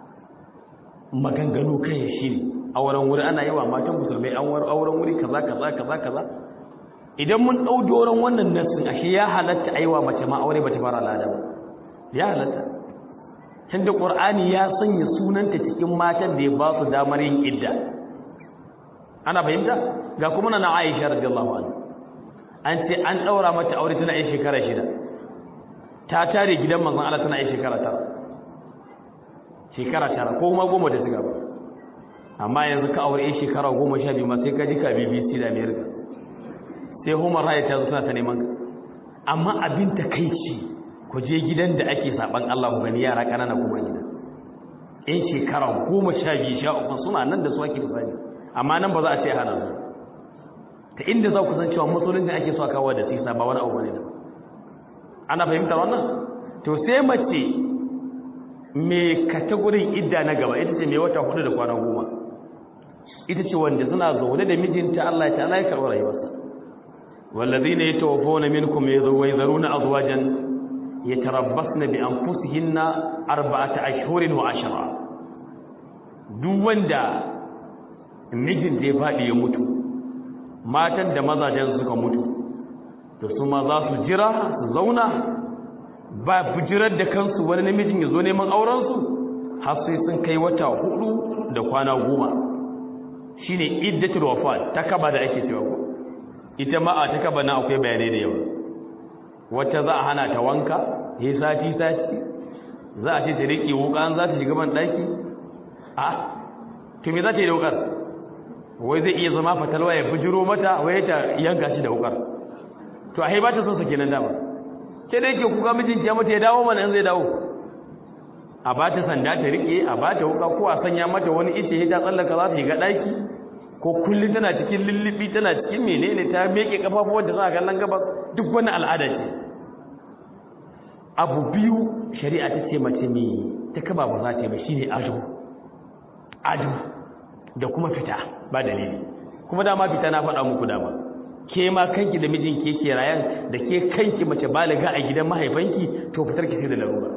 maganganu kan shi ne auren wuri ana yawa matan musulmai an auren wuri kaza kaza kaza kaza idan mun ɗau doron wannan nasin ashe ya halatta aiwa mace ma aure bata fara al'ada ba ya halatta tunda qur'ani ya sanya sunanta cikin matan da ya ba su damar yin idda ana fahimta ga kuma na Aisha radiyallahu anha an ce an daura mata aure tana yin shekara shida ta tare gidan manzon Allah tana yin shekara tara shekara tara ko kuma goma da shiga ba amma yanzu ka aure yin shekara goma sha biyu ma sai ka ji ka B B C da America sai Human Rights ta zo tana ta neman ka amma abin takeici ku je gidan da ake saban Allah ku gani yara kanana kuma gida in shekara goma sha biyu sha uku suna nan da su ake tsani amma nan ba za a ce hana su ta inda za ku san cewa musulunci ake so a kawo da sisa ba wani abu ne da ana fahimtar wannan to sai mace mai kategorin idda na gaba ita ce mai wata hudu da kwana goma ita ce wanda suna zaune da mijinta Allah ya ta'ala ya karɓi rayuwarsa wallazina yatawaffawna minkum yadhuruna azwajan yatarabbasna bi anfusihinna arba'ata ashhurin wa ashra duk wanda mijin da ya fadi ya mutu matan da mazajen suka mutu to su ma za su jira su zauna ba bujirar da kansu wani namijin ya zo neman auren su har sai sun kai wata hudu da kwana goma shine iddatul wafat takaba da ake cewa ko ita ma a takaba na akwai bayanai da yawa wacce za a hana ta wanka ya sati sati za a ce ta riƙe wuƙan za ta shiga ban ɗaki a to me za ta yi da wuƙar wai zai iya zama fatalwa ya bujiro mata wai ta yanka shi da wuƙar to a ba ta son sa kenan dama ke da yake kuka mijinki ya mata ya dawo mana in zai dawo a ba ta sanda ta riƙe a ba ta wuƙa ko a sanya mata wani ice ya ta tsallaka za ta shiga ɗaki ko kullum tana cikin lullubi tana cikin menene ta meke kafafuwan da za a kallon gabas duk wani al'ada ce abu biyu shari'a ta ce mace mai ta kaba ba za ta yi ba shine ado ado da kuma fita ba dalili kuma dama fita na faɗa muku dama ke ma kanki da mijinki yake rayan da ke kanki mace baliga a gidan mahaifanki to fitar ki sai da larura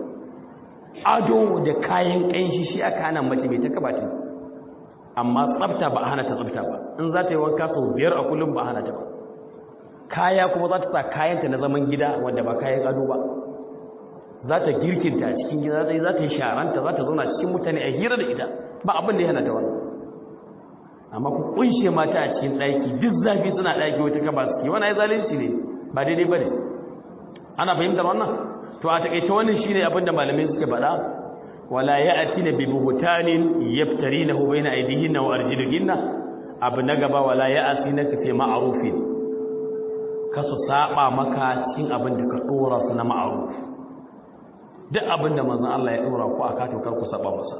ado da kayan ƙanshi shi aka hana mace mai ta kaba ta amma tsafta ba a hana ta tsafta ba in za ta yi wanka sau biyar a kullum ba a hana ta ba kaya kuma za ta sa kayanta na zaman gida wanda ba kayan ado ba za ta girkinta a cikin gida za ta yi sharanta za ta zauna cikin mutane a hira da ita ba abin da ya hana ta wani amma ku kunshe mata a cikin ɗaki duk zafi suna ɗaki wata kaba su ke wani ya zalunci ne ba daidai ba ne ana fahimtar wannan to a taƙaice wannan shine abin da malamai suke faɗa wala ya'tina bi buhtanin yaftarinahu bayna aydihinna wa arjulihinna abu na gaba wala ya'tina fi ma'rufin kasu saba maka cikin abin da ka dora su na ma'ruf duk abin da manzon Allah ya dora ku aka to kar ku saba masa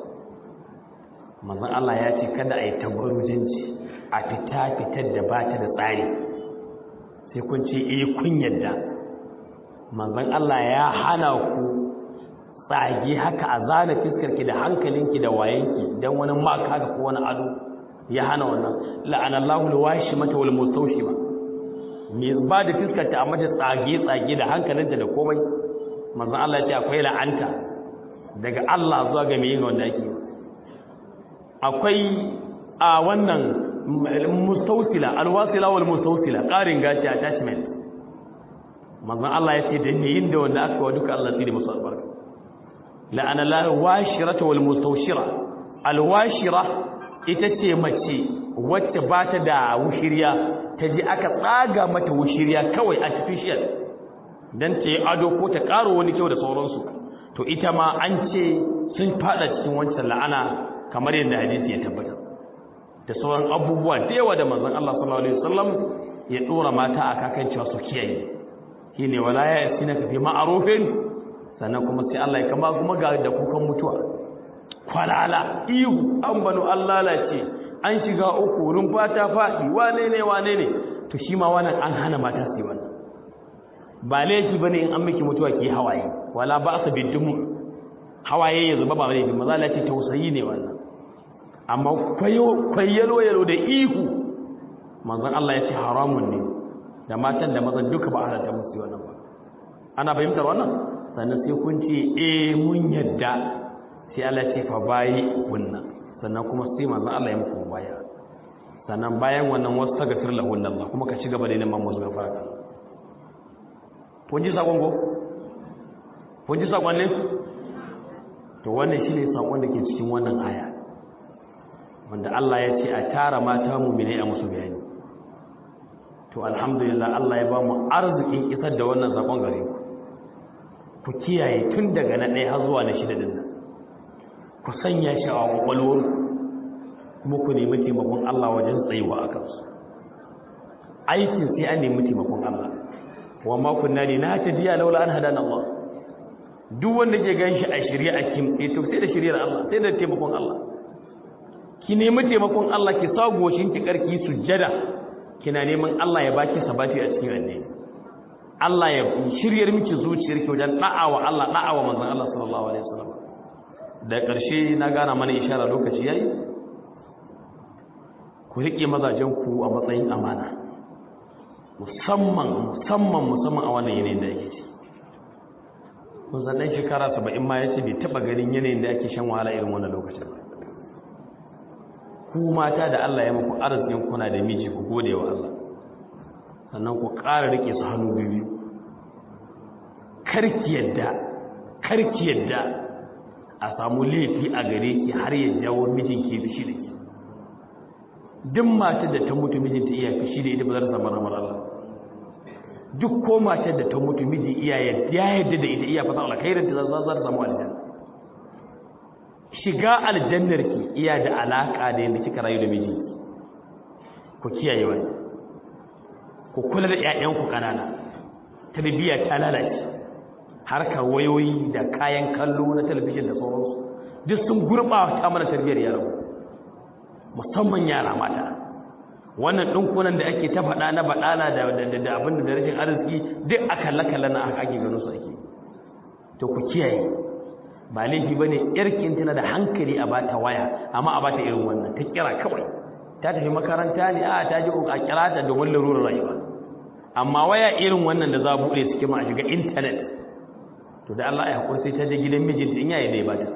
manzon Allah ya ce kada ayi tabarujinci a fita fitar da bata da tsari sai kun ce eh kun yadda manzon Allah ya hana ku tsage haka a zana fiskarki da hankalinki da wayenki dan wani maka haka ko wani ado ya hana wannan la'anallahu alwashimata wal mustawshima me ba da fiskarta amma da tsage tsage da hankalinta da komai manzo Allah ya ce akwai la'anta daga Allah zuwa ga mai yin wanda yake akwai a wannan mustawsila alwasila wal mustawsila qarin gashi attachment manzo Allah ya ce da ne yin da wanda aka wa duka Allah tsire musu albarka la'ana la washirata wal mustawshira alwashira ita ce mace wacce ba ta da wushiriya ta ji aka tsaga mata wushiriya kawai artificial dan ta yi ado ko ta karo wani kyau da sauransu to ita ma an ce sun fada cikin wancan la'ana kamar yadda hadisi ya tabbata da sauran abubuwa da yawa da manzon Allah sallallahu alaihi wasallam ya dora mata a kakan cewa su kiyaye shine wala ya yasina fi ma'rufin sannan kuma sai Allah ya kama kuma ga da kukan mutuwa kwalala ihu an banu Allah lalace an shiga uku rumfa ta faɗi wane ne wane ne to shi ma wannan an hana mata su yi wannan ba laifi bane in an miki mutuwa ki hawaye wala ba sa biddumu hawaye ya zuba ba laifi maza lati tausayi ne wannan amma kwayo kwayelo yalo da ihu manzon Allah ya ce haramun ne da matan da mazan duka ba halatta musu wannan ba ana fahimtar wannan sannan sai kun ce eh mun yadda sai Allah ya ce fa bayi wannan sannan kuma sai manzon Allah ya muku baya sannan bayan wannan wasu tagafir lahun Allah kuma ka ci gaba da neman musu gafara kun ji sakon ko kun ji sakon ne to wannan shine sakon da ke cikin wannan aya wanda Allah ya ce a tara mata mu'mini a musu bayani to alhamdulillah Allah ya ba mu arzikin isar da wannan sakon gare ku ku kiyaye tun daga na ɗaya har zuwa na shida din nan ku sanya shi a kwakwalwar kuma ku nemi taimakon Allah wajen tsayuwa a kansu aikin sai an nemi taimakon Allah wa ma kunna linahtadiya laula an hadana Allah duk wanda ke ganshi a shirye a kimtse to sai da shiriyar Allah sai da taimakon Allah ki nemi taimakon Allah ki sa goshin ki karki sujjada kina neman Allah ya baki sabati a cikin addini Allah ya shiryar miki zuciyar ki wajen da'awa Allah da'awa manzon Allah sallallahu alaihi wasallam da ƙarshe na gana mana ishara lokaci yayi ku rike mazajen ku a matsayin amana musamman musamman musamman a wannan yanayin da yake ci kun san dan shekara saba'in ma yace bai taba ganin yanayin da ake shan wahala irin wannan lokacin ku mata da Allah ya muku arzikin kuna da miji ku gode wa Allah sannan ku ƙara rike su hannu biyu karki yadda karki yadda a samu laifi a gare ki har ya jawo mijinki ya fishi da ki duk matar da ta mutu mijinta iya fishi da ita ba za ta samu ramar Allah duk ko matar da ta mutu miji iya yadda da ita iya fasa alkhairin ta za ta samu aljanna shiga aljannar ki iya da alaka da yadda kika rayu da miji ku kiyaye wani ku kula da ƴaƴanku kanana tarbiyya ta lalace harkar wayoyi da kayan kallo na talabijin da sauransu duk sun gurɓata mana tarbiyyar yaro musamman yara mata wannan ɗinkunan da ake ta faɗa na baɗala da abin da rashin arziki duk a kalle-kalle na ake gano su ake to ku kiyaye ba laifi ba ne yarkin tana da hankali a bata waya amma a bata irin wannan ta kira kawai ta tafi makaranta ne a ta ji a kira ta domin larurar rayuwa amma waya irin wannan da za a buɗe suke ma a shiga intanet to da Allah ya haƙuri sai ta je gidan mijinta in yayi da ya bata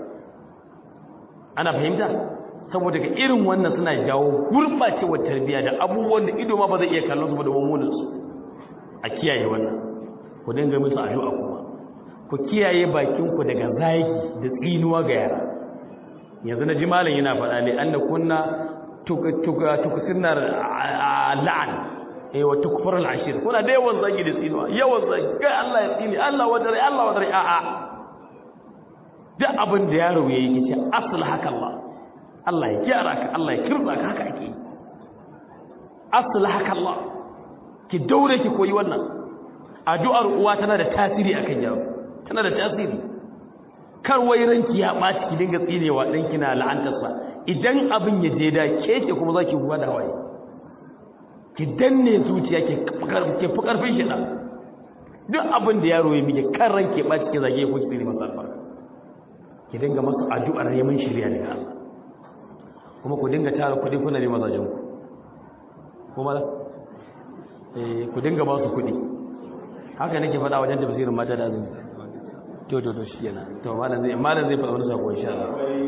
ana fahimta saboda ga irin wannan suna jawo gurɓacewar tarbiyya da abubuwan da ido ma ba zai iya kallon su ba da mummunan su a kiyaye wannan ku dinga musu addu'a kuma ku kiyaye bakin ku daga zagi da tsinuwa ga yara yanzu na ji malam yana faɗa ne anna kunna tukusirna la'an eh wa tukfar al-ashir kuna da yawan zagi da tsinuwa yawan zagi kai Allah ya tsini Allah wadare Allah wadare a a duk abin da yaro yayi yace aslahaka Allah Allah ya gyara ka Allah ya kirza ka haka ake aslahaka Allah ki daure ki koyi wannan addu'ar uwa tana da tasiri akan yaro tana da tasiri kar wai ranki ya baci ki dinga tsinewa danki na la'antarsa idan abin ya je da keke kuma zaki huwa da hawaye ki danne zuciya ke ke fi karfin shi da duk abin da yaro ya mike kan ranke baci ki zage ko ki tsine masa albarka ki dinga masa addu'ar neman shiriya daga Allah kuma ku dinga tara kudi kuna ne mazajen ku kuma eh ku dinga ba su kudi haka nake faɗa wajen tafsirin mata da azumi to to to shi yana to malam zai malam zai faɗa wani sako insha Allah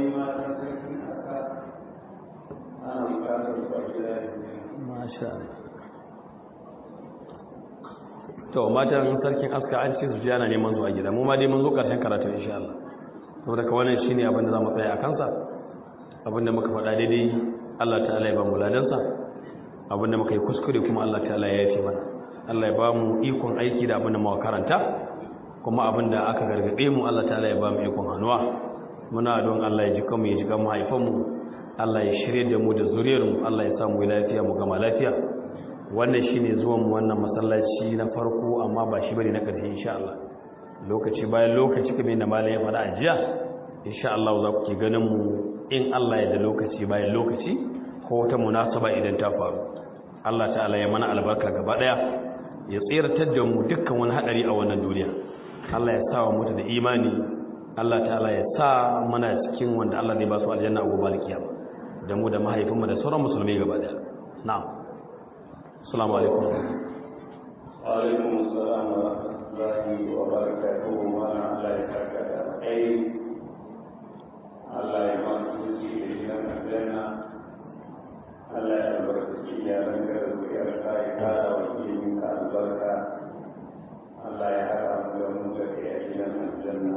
masha Allah to matan sarkin aska an ce su ji ana neman zuwa gida mu ma dai mun zo karshen karatu insha Allah saboda ka wannan shine abin da zamu tsaya a kansa abinda muka faɗa daidai Allah ta'ala ya ba mu ladansa abinda muka yi kuskure kuma Allah ta'ala ya yafe mana Allah ya ba mu ikon aiki da abinda muka karanta kuma abinda aka gargaɗe mu Allah ta'ala ya ba mu ikon hannuwa muna don Allah ya ji kanmu ya ji kan mahaifanmu Allah ya shirye da mu da zuriyarmu Allah ya sa mu lafiya mu gama lafiya wannan shine zuwan mu wannan masallaci na farko amma ba shi bane na ƙarshe insha Allah lokaci bayan lokaci kamar yadda malam ya faɗa a jiya insha Allah za ku ke ganin mu in Allah ya da lokaci bayan lokaci ko wata munasaba idan ta faru. Allah ta'ala ya mana albarka gaba daya, ya tsiratar da mu dukkan wani hadari a wannan duniya. Allah ya sa wa mutu da imani, Allah ta'ala ya sa mana cikin wanda Allah zai ba su aljanna a gobe alkiyama, da mu da mahaifinmu da sauran musulmai gaba daya. Na'am. Assalamu alaikum. Wa alaikum assalam wa rahmatullahi wa barakatuh. Wa Allah ya karkata kai. Allah ya ba mu zuci da aljanna. Allah ya albarkaci iyalan da zuriyar ka ya kara wa ilimin ka albarka. Allah ya haɗa mu da mu da ke a gidan aljanna.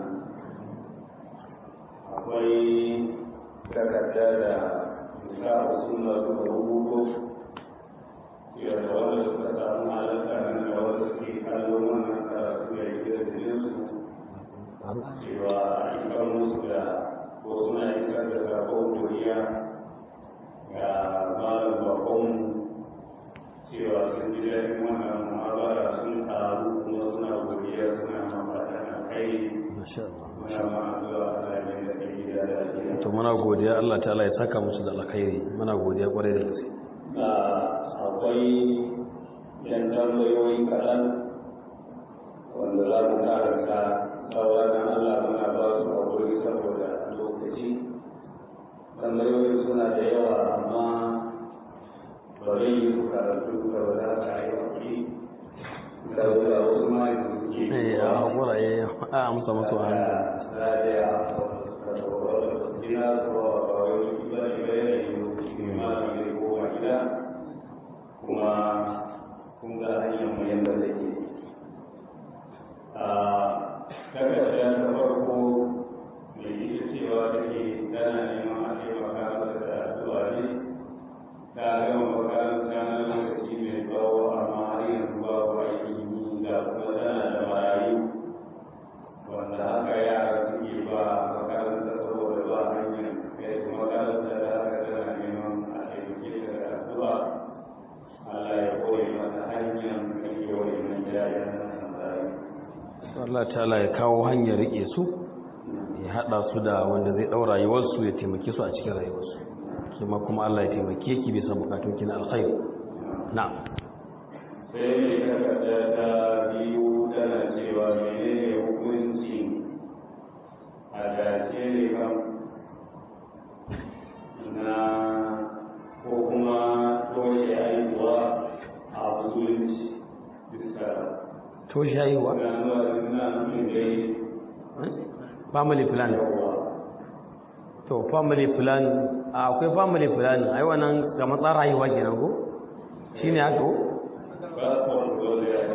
Akwai takarda da isa sunna suka rubuto yadda wanda suka samu halarta nan da wanda suke kallon wannan karatu ya yi da jininsu cewa a ikon musu da ko suna isar da sabon duniya ga malam bakon cewa sun ji daɗin wannan muhabara sun taru kuma suna godiya suna mafata na kai muna ma'azuwa a lalai da kai gida da ake to muna godiya Allah ta'ala ya saka musu da alkhairi, muna godiya kwarai da gaske. Akwai yan tambayoyi kaɗan wanda za mu karanta sauran Allah muna ba su haƙuri saboda lokaci. Tambayoyi suna da yawa amma ba zai yi su karatu da ba za ta yi haƙuri saboda wasu ma yi suke Eh, a haƙura ya a amsa masu hannu. za da ya da tsoron gina zuwa ba wani ba ne ba yanayi lokaci ne ma ne ko ma gida kuma kun ga hanyar mu yadda take a takarda ta farko da ita cewa take tana neman a taimaka masa da addu'a ne ta gama makaranta na lokaci mai tsawo amma har yanzu babu aikin yi da kuma tana da marayu wanda haka yara suke ba makaranta saboda ba hanyar kai su makaranta da haka tana neman a taimake ta da addu'a Allah ya koyi mata hanyar rike wa'innan jayen nan rayu. Allah ta'ala ya kawo hanyar rike su, ya hada su da wanda zai daura rayuwarsu ya taimake su a cikin rayuwarsu. Kuma kuma Allah ya taimake ki bisa bukatun ki na alkhairi. Na'am. Sai mai takarda ta biyu tana cewa menene hukunci a dace ne kan na ko kuma toshe haihuwa a musulunci bisa toshe haihuwa ganuwa suna nufin dai family plan. To family plan, akwai family plan ai wannan ga matsayin rayuwa kenan ko shine haka ko ba su dole ya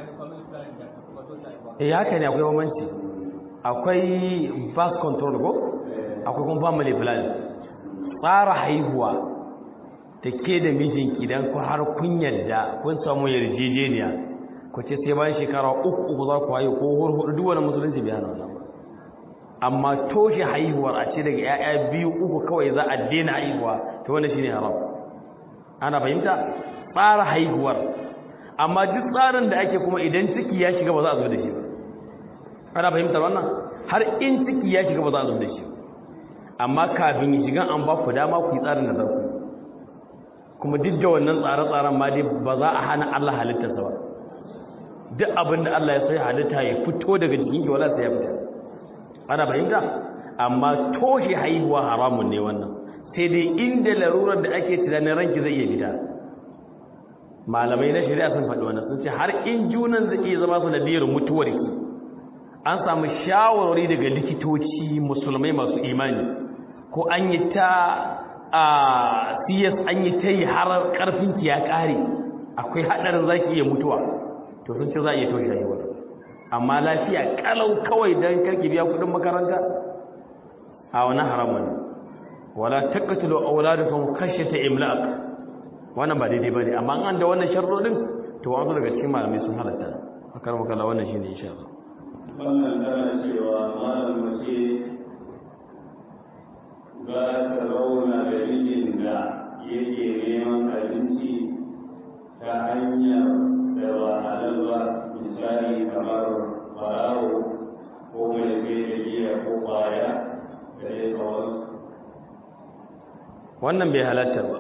eh haka ne, akwai bambanci. Akwai birth control ko akwai kuma family plan. Tsara haihuwa take da mijinki dan ku har kun yarda kun samu yarjejeniya ku ce sai bayan shekara uku uku za ku haihu ko hudu duk wani musulunci bai hana wannan ba. Amma toshe haihuwar a ce daga ƴaƴa biyu uku kawai za a daina haihuwa to wannan shine haram. Ana fahimta? Tsara haihuwar, amma duk tsarin da ake kuma idan ciki ya shiga ba za a zo da shi ba. Ana fahimtar wannan? Har in ciki ya shiga ba za a zo da shi ba. Amma kafin ya shiga an ba ku dama ku yi tsarin da za ku yi. Kuma duk da wannan tsare-tsaren ma dai ba za a hana Allah halittarsa ba. Duk abin da Allah ya sai halitta ya fito daga jikin ki wala sai ya fita. Ana fahimta? Amma toshe haihuwa haramun ne wannan. Sai dai inda larurar da ake tunanin ranki zai iya fita. Malamai na shari'a sun faɗi wannan, sun ce har in junan zai iya zama sanadiyar mutuwar ki. An samu shawarwari daga likitoci musulmai masu imani, ko an yi ta a siyas an yi ta yi har ƙarfinki ya ƙare, akwai haɗarin za ki iya mutuwa, to sun ce za a iya toshe haihuwar. Amma lafiya ƙalau kawai don karki biya kuɗin makaranta a wani haramun. Wala taqtulu auladakum khashyata imlaq, wannan ba daidai bane. Amma an da wannan sharrodin to an zo daga cikin malamai sun halatta. Akar makalla wannan shine insha Allah. wannan tana cewa malam mace za ta zauna da mijin da yake neman abinci ta hanyar da ba halal ba, misali kamar farawo ko mai kai da giya ko kwaya da ya tsawon. Wannan bai halatta ba.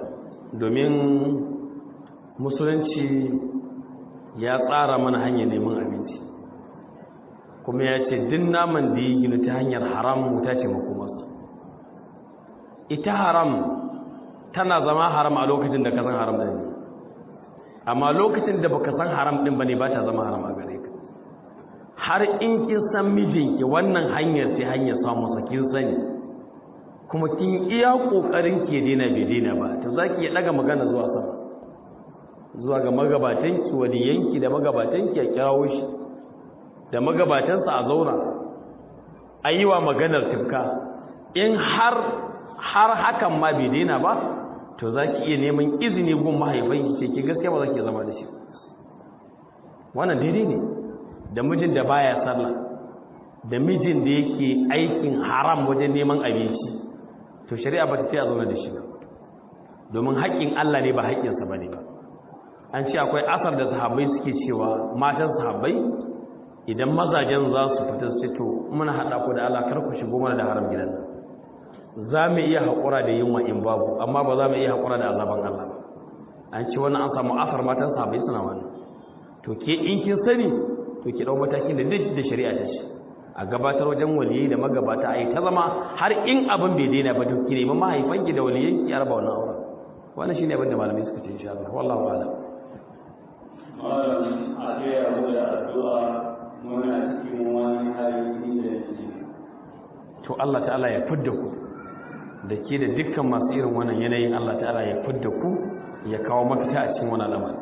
domin musulunci ya tsara mana hanyar neman abinci kuma ya ce duk naman da ya gina ta hanyar haram wuta ce makomarsa. Ita haram tana zama haram a lokacin da ka san haram ɗin ne, amma lokacin da baka san haram ɗin ba ne ba ta zama haram a gare ka. Har in kin san mijinki wannan hanyar sai hanyar samunsa kin sani kuma kin iya ƙoƙarin ke daina bai daina ba, to za ki iya ɗaga magana zuwa sama zuwa ga magabatanki waliyanki da magabatanki a kirawo shi da magabatansa a zauna a yi wa maganar tifka. In har har hakan ma bai daina ba, to za ki iya neman izini gun mahaifanki ce ki gaskiya ba za ki zama da shi. Wannan daidai ne da mijin da baya sallah da mijin da yake aikin haram wajen neman abinci, to shari'a ba ta ce a zauna da shi ba, domin haƙƙin Allah ne ba haƙƙinsa ba ne ba. An ce akwai asar da sahabbai suke cewa matan sahabbai idan mazajen za su fita su to muna haɗa ku da Allah kar ku shigo mana da haram gidan nan, za mu iya haƙura da yunwa in babu, amma ba za mu iya haƙura da azaban Allah ba. An ce wannan an samu asar matan sahabbai suna wannan. To ke in kin sani to ki ɗau matakin da duk da shari'a ta ce a gabatar wajen waliyai da magabata a yi ta zama har in abin bai daina ba, to ki nemi mahaifanki da waliyanki ya raba wannan auren. Wannan shine abin da malamai suka ce insha Allah, wallahu a'lam. Malam a taya mu da addu'a muna cikin wani hali da yake. To Allah ta'ala ya fidda ku da ke da dukkan masu irin wannan yanayin, Allah ta'ala ya fidda ku ya kawo mafita a cikin wannan lamari.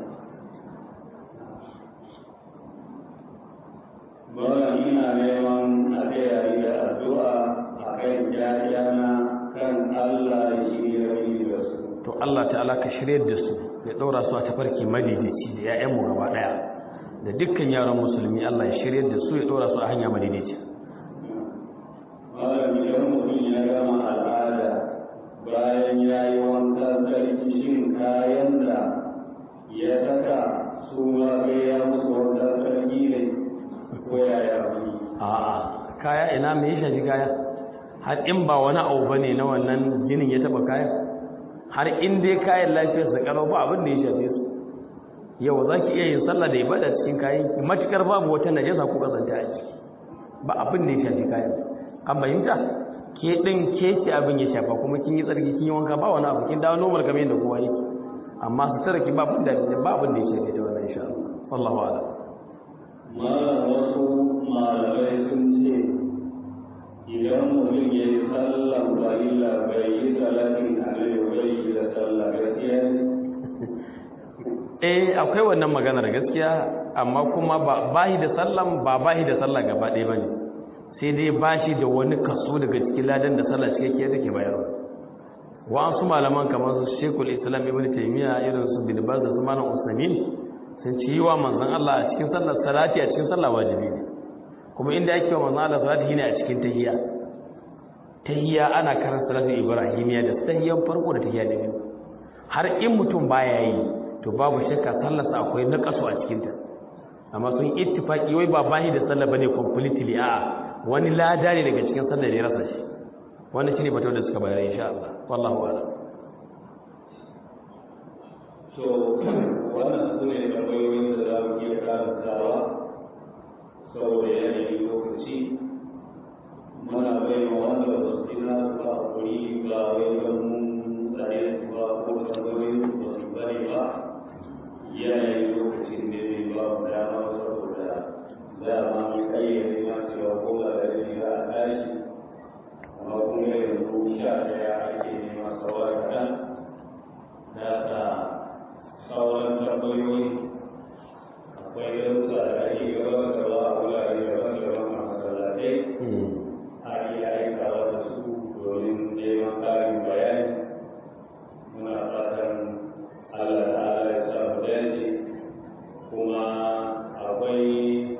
Malam ina neman a taya ni da addu'a a kan ƴaƴana kan Allah ya shirya ni da su. To Allah ta'ala ka shiryar da su ya ɗaura su a tafarki madaidaici da ‘ya'yanmu gaba ɗaya da dukkan yaran musulmi. Allah ya shirya da su ya ɗaura su a hanya madaidaici. Malam idan mutum ya gama al'ada bayan ya yi wankan sarki, shin kayan da ya saka su ma sai ya musu wankan sarki ne ko yaya wani? A'a, kaya ina me ya shafi kaya? Har in ba wani abu bane na wannan ginin ya taɓa kaya? Har in dai kayan lafiyar su kalau ba abin da ya shafe su. Yau za ki iya yin sallah da ibada cikin kayan ki matukar babu wata najasa ko kazanta a ciki, ba abin da ya shafi kayan. An bayyanta ke din ke ce abin ya shafa kuma kin yi tsarki kin yi wanka ba wani abu, kin dawo normal kamar yadda kowa yake, amma su tsara ki ba abin da ba abin da ya shafe ta wannan insha Allah, wallahu a'lam. Malam wasu malamai sun ce idan mutum ya yi sallan farilla bai yi salatin alaihi bai yi da sallah gaskiya ne? Eh akwai wannan maganar gaskiya, amma kuma ba bahi da sallan ba bahi da sallah gaba ɗaya bane, sai dai bashi da wani kaso daga cikin ladan da sallah cikakke take bayarwa. Wa'ansu malaman kamar su Sheikhul Islam Ibn Taymiyyah, irin su Bin Baz da su Malam Usaimin sun ci yi wa manzon Allah a cikin sallar salati a cikin sallah wajibi ne, kuma inda ake wa manzon Allah salati ne a cikin tahiyya. Tahiyya ana karanta salatu ibrahimiyya da tahiyyan farko da tahiyya da biyu. Har in mutum baya yi to babu shakka sallarsa akwai naqasu a cikin ta, amma sun ittifaki wai ba bahi da sallah bane completely, a'a wani lada ne daga cikin sallar da ya rasa shi. Wannan shine batun da suka bayar insha Allah, wallahu a'lam. To wannan su ne tambayoyin da za mu iya karantawa saboda yanayin lokaci. Muna bai wa wanda ba su jina su ba hakuri ba wai don mun tsare su ba ko tambayoyin su ba su bari ba, yanayin lokacin da zai ba mu dama saboda za a ma mu kayyade ma cewa ko ba da jini za a tashi, amma kuma yanzu sha ɗaya ake nema sauran kaɗan da ta sauran tambayoyi. Akwai darussa da ake gabatarwa a wurare daban-daban a masallatai, a iya aikawa da su domin neman ƙarin bayani. Muna fatan Allah ta'ala ya samu dace. Kuma akwai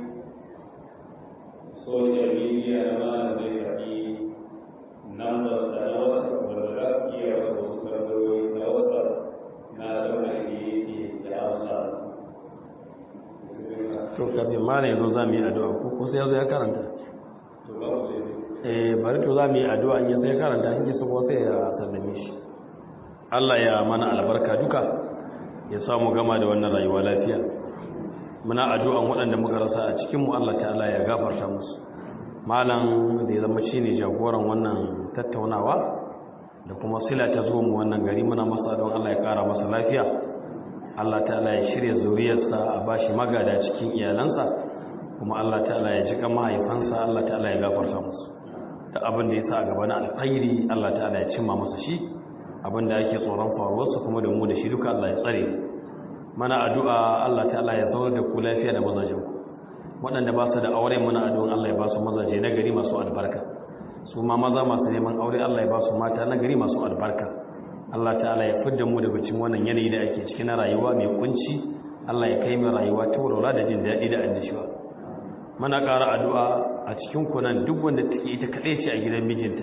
social media na malam zai faɗi numbers da na WhatsApp wanda za su iya wasu tambayoyi na WhatsApp na zauna da yake da Hausa. To kafin ma ne zo za mu yi addu'a ko ko sai ya zo ya karanta. To babu sai Eh bari to za mu yi addu'a in ya sai karanta in ji so sai ya sallame shi. Allah ya mana albarka duka ya samu gama da wannan rayuwa lafiya. Muna addu'an waɗanda muka rasa a cikin mu Allah ta'ala ya gafarta musu. Malam da ya zama shine jagoran wannan tattaunawa da kuma sila ta zo mu wannan gari, muna masa don Allah ya kara masa lafiya. Allah ta'ala ya shirya zuriyarsa a bashi magada cikin iyalansa, kuma Allah ta'ala ya jika mahaifansa, Allah ta'ala ya gafarta musu. Da abin da ya sa a gaba na alkhairi Allah ta'ala ya cimma masa shi, abin da ake tsoron faruwarsa kuma da mu da shi duka Allah ya tsare. Mana addu'a Allah ta'ala ya zauna da ku lafiya da mazajen ku. Waɗanda ba su da aure muna addu'an Allah ya ba su mazaje na gari masu albarka. Su ma maza masu neman aure Allah ya ba su mata na gari masu albarka. Allah ta'ala ya fidda mu daga cikin wannan yanayi da ake ciki na rayuwa mai kunci. Allah ya kai mu rayuwa ta walwala da jin daɗi da annashuwa. Muna ƙara addu'a a cikin ku nan duk wanda take ita kaɗai ce a gidan mijinta.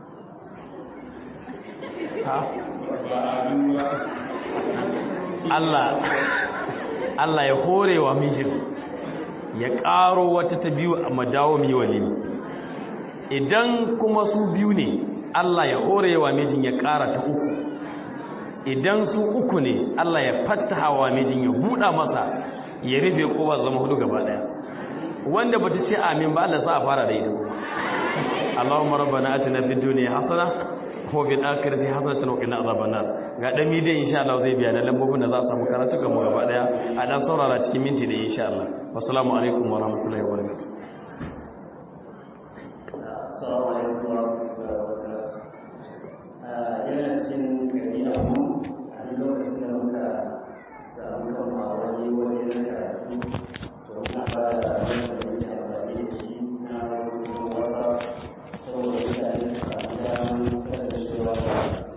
Allah Allah ya hore wa mijin ya ƙaro wata ta biyu a madawo mai walimi. Idan kuma su biyu ne Allah ya hore wa mijin ya ƙara ta uku. Idan su uku ne Allah ya fattaha wa mijin ya buɗa masa ya rufe kowa zama hudu gaba ɗaya. Wanda bata ce amin ba Allah sa a fara da ita. Allahumma rabbana atina fid dunya hasana ko bin akhirati hasanatan wa qina azaban nar. Ga dan mi dai insha Allah zai biya da lambobin da za su samu karatu kan mu gaba daya a dan saurara cikin minti da insha Allah. Wassalamu alaikum wa rahmatullahi wa barakatuh. Assalamu alaikum wa rahmatullahi wa barakatuh. Ah yana cikin gari a mu a lokacin da muka samu kan wani wani na karatu to muna fara da wannan da ya da shi na wata saboda mutane su samu damar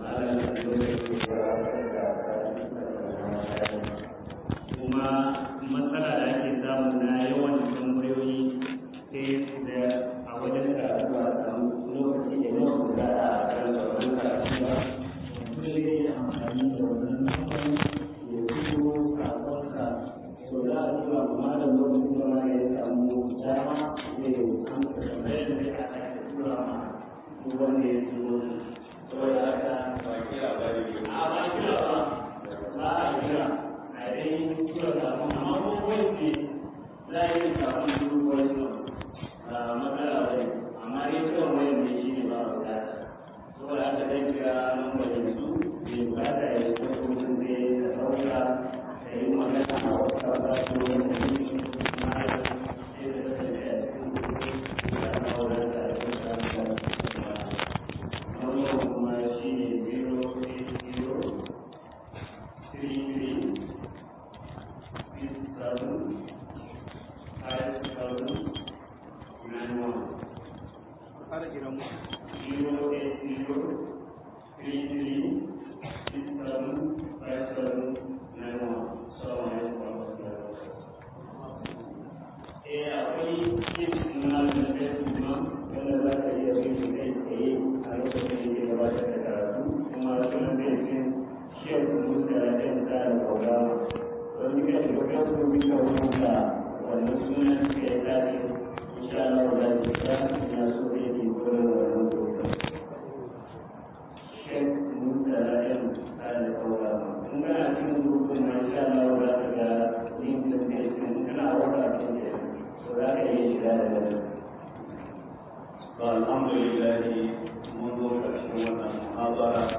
kuma matsala da ake samu na yawan tambayoyi sai da a wajen karatu a samu lokaci da yawan da a karanta wannan karatu ba kuma zai amfani da wannan lokacin ya fito kafonsa so za a zuwa kuma da lokacin da ma ya samu dama zai amsa tambayar da ya aka tura ma duk wanda ya turo saboda haka ba kira ba ne a ba kira ba ba a kira a yi kira da amma ko kwanci za a yi kafin duk wani matsala ba ne amma dai kawai wani ne shi ne ba a bukata saboda haka zai kira lambarin su bai bukata ya yi kwaso mutum zai da sauka da yi magana a wata ba su wani da shi ma ya ce da ta da ya cikin da kawo da ta yi kusa da kuma shi ne zero eight zero three three six seven five seven nine one. zero eight zero three three six seven five seven nine one. Assalamu alaikum warahmatullahi wabarakatuh. Eh akwai cikin na da kuma wanda za ka iya bin kai tsaye a lokacin da ya gabatar da karatu kuma sunan da yake shiyar musa da yan tsarin programa wani ga shugaban su bisa wanda wannan sunan da ya tashi insha Allah da ya ya so da yake gurin wannan program shiyar musa da yan tsarin programa in kana cikin rubutun na insha Allah da ka ga yin da yake kana wata cikin so za ka iya shiga da wannan alhamdulillah mun zo ƙarshen wannan muhabara